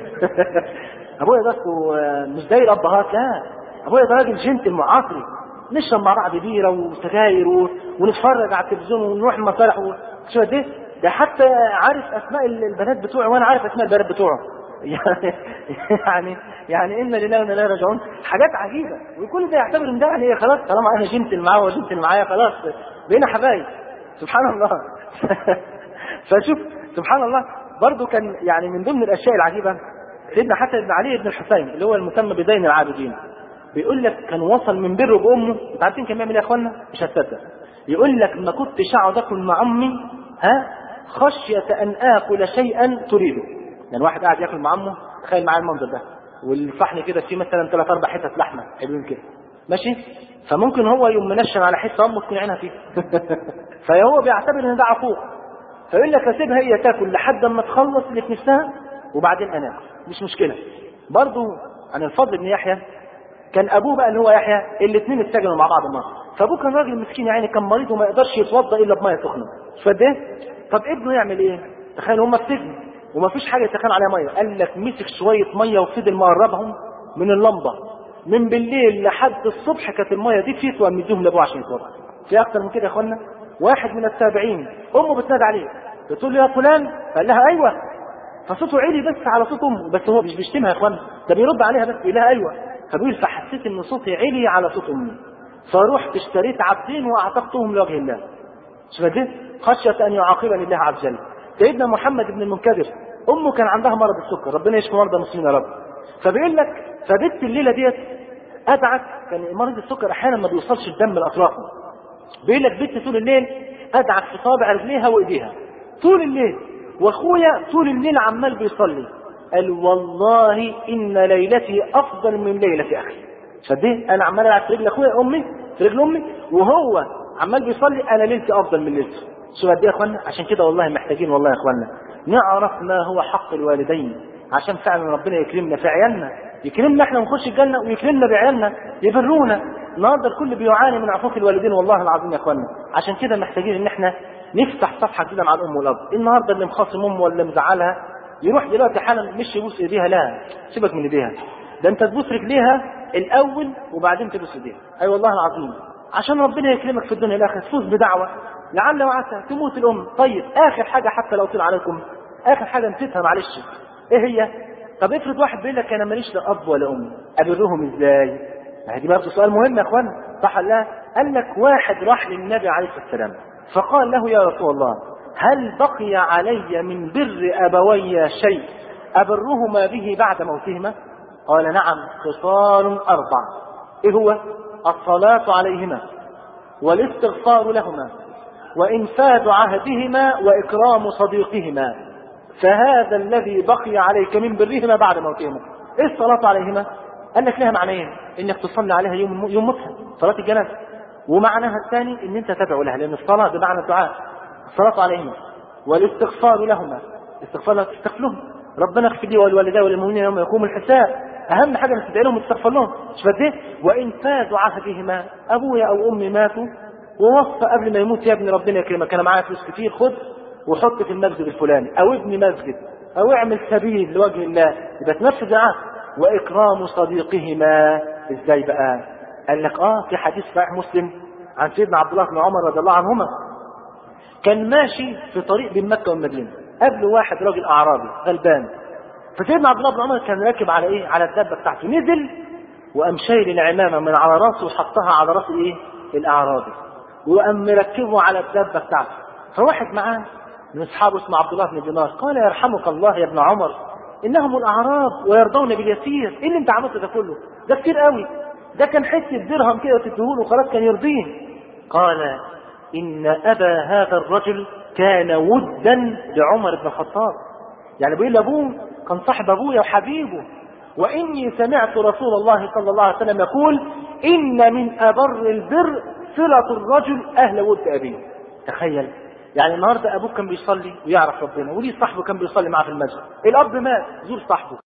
ابويا ده مش زي الابهات، لا ابويا ده راجل جنتي المعاصري، نشرب مع بعض بيره وسجاير ونتفرج على التلفزيون ونروح المسارح شو ده حتى عارف اسماء البنات بتوعه وانا عارف اسماء البنات بتوعه. يعني إن لله وإنا إليه راجعون. حاجات عجيبة، وكل ده يعتبر ان ده يعني خلاص طالما انا جنت معاه وجنت معايا خلاص بقينا حبايب. سبحان الله. فشوف سبحان الله برضو كان يعني من ضمن الاشياء العجيبة سيدنا حسن بن علي بن الحسين اللي هو المسمى بزين العابدين، بيقول لك كان وصل من بره بامه. انتوا عارفين كان بيعمل ايه يا اخوانا؟ مش هتصدق. يقول لك ما كنتش اقعد اكل مع امي خشية ان اكل شيئا تريده. يعني واحد قاعد ياكل مع امه، تخيل معايا المنظر ده، والفحن كده فيه مثلا 3-4 حتت لحمه حلوين كده ماشي، فممكن هو يوم منشن على حته امه تكون عينها فيه. فهو بيعتبر ان ده عقوق، فيقول لك اسيبها هي تاكل لحد اما تخلص اللي في نفسها وبعدين انا اكل مش مشكله. برضه عن الفضل بن يحيى كان ابوه بقى اللي هو يحيى الاثنين اتسجنوا مع بعض مره، فابوه كان راجل مسكين يعني كان مريض وما يقدرش يتوضا الا بميه سخنه. مش فاهم ايه؟ طب ابنه يعمل ايه؟ تخيل هم في سجن وما فيش حاجه يسخن عليها ميه، قال لك مسك شويه ميه وفضل مقربهم من اللمبه من بالليل لحد الصبح، كانت الميه دي فيه ومديهم لابوه عشان يتوضا. في اكتر من كده يا اخوانا؟ واحد من التابعين امه بتنادي عليه بتقول له يا فلان، قال لها ايوه، فصوته عالي بس على صوت امه، بس هو مش بيشتمها يا اخوانا، ده بيرد عليها بس بيقول لها ايوه. فبيقول فحسيت ان صوتي عالي على صوت امي، فرحت اشتريت عبدين واعتقتهم لوجه الله. شوف دي خشيه ان يعاقبني الله عز وجل. سيدنا محمد بن المنكدر امه كان عندها مرض السكر، ربنا يشفي مرضى المسلمين يا رب. فبيقول لك فبت الليله ديت ادعك، كان مريض السكر احيانا ما بيوصلش الدم لاطرافه، بيقول لك بت طول الليل ادعك في صابع رجليها وايديها طول الليل، واخويا طول الليل عمال بيصلي. قال والله ان ليلتي افضل من ليله اخي. فدي انا عمال العب في رجل اخويا امي، في رجل امي، وهو عمال بيصلي، انا ليلتي افضل من ليلته. شو قد ايه يا اخوانا؟ عشان كده والله محتاجين والله يا اخوانا نعرف ما هو حق الوالدين، عشان فعلا ربنا يكرمنا في عيالنا، يكرمنا احنا ونخش الجنه، ويكرمنا بعيالنا يبرونا. النهارده الكل بيعاني من عقوق الوالدين والله العظيم يا اخوانا. عشان كده محتاجين ان احنا نفتح صفحه جديده مع الام والاب. النهارده اللي مخاصم امه ولا مزعلها يروح دلوقتي حالا مش يبوس ايديها، لا سيبك من ايديها، ده انت تبوس رجليها الاول وبعدين تبوس ايديها. اي والله العظيم، عشان ربنا يكرمك في الدنيا الاخره، تفوز بدعوه لعل وعسى تموت الام. طيب اخر حاجه حتى لو طلع عليكم، اخر حاجه نسيتها معلش، ايه هي؟ طب افرض واحد بيقول لك انا ماليش لا اب ولا ام، ابرهم ازاي؟ دي برضه سؤال مهم يا اخوانا، صح ولا لا؟ قال لك واحد راح للنبي عليه الصلاه والسلام فقال له يا رسول الله هل بقي علي من بر ابوي شيء ابرهما به بعد موتهما؟ قال نعم، خصال 4. ايه هو؟ الصلاه عليهما، والاستغفار لهما، وانفاذ عهدهما، واكرام صديقهما، فهذا الذي بقي عليك من برهما بعد موتهما. ايه الصلاه عليهما؟ قال لك لها معنيين، انك تصلي عليها يوم موتها، صلاه الجنازه، ومعناها الثاني ان انت تدعو لها، لان الصلاه بمعنى الدعاء. الصلاه عليهما والاستغفار لهما، استغفار لها، تستغفر لهم، ربنا اغفر لي ولوالدي وللمؤمنين يوم يقوم الحساب. اهم حاجه انك تدعي لهم وتستغفر لهم. مش فاهم؟ وانفاذ عهدهما، ابويا او امي ماتوا ووصى قبل ما يموت يا ابني ربنا يكرمك انا معايا فلوس كتير، خد وحط في المسجد الفلاني، او ابني مسجد، او اعمل سبيل لوجه الله، يبقى تنفذ العهد. واكرام صديقهما، ازاي بقى؟ قال لك في حديث صحيح مسلم عن سيدنا عبد الله بن عمر رضي الله عنهما، كان ماشي في طريق بين مكه والمدينه، قبله واحد راجل اعرابي غلبان، فسيدنا عبد الله بن عمر كان راكب على ايه؟ على الدابه بتاعته، نزل وقام شايل العمامه من على راسه وحطها على راس ايه؟ الاعرابي، وقام مركبه على الدابه بتاعته. فواحد معاه من اصحابه اسمه عبد الله بن دينار قال يرحمك الله يا ابن عمر، انهم الاعراب ويرضون باليسير، ايه اللي انت عملته ده كله؟ ده كتير قوي، ده كان حته درهم كده تديهوله وخلاص كان يرضيه. قال ان ابا هذا الرجل كان ودا لعمر بن الخطاب، يعني بيقول لابوه كان صاحب ابويا وحبيبه، واني سمعت رسول الله صلى الله عليه وسلم يقول ان من ابر البر صله الرجل اهل ود ابيه. تخيل، يعني النهارده ابوك كان بيصلي ويعرف ربنا، وليه صاحبه كان بيصلي معاه في المسجد، الاب مات زور صاحبه،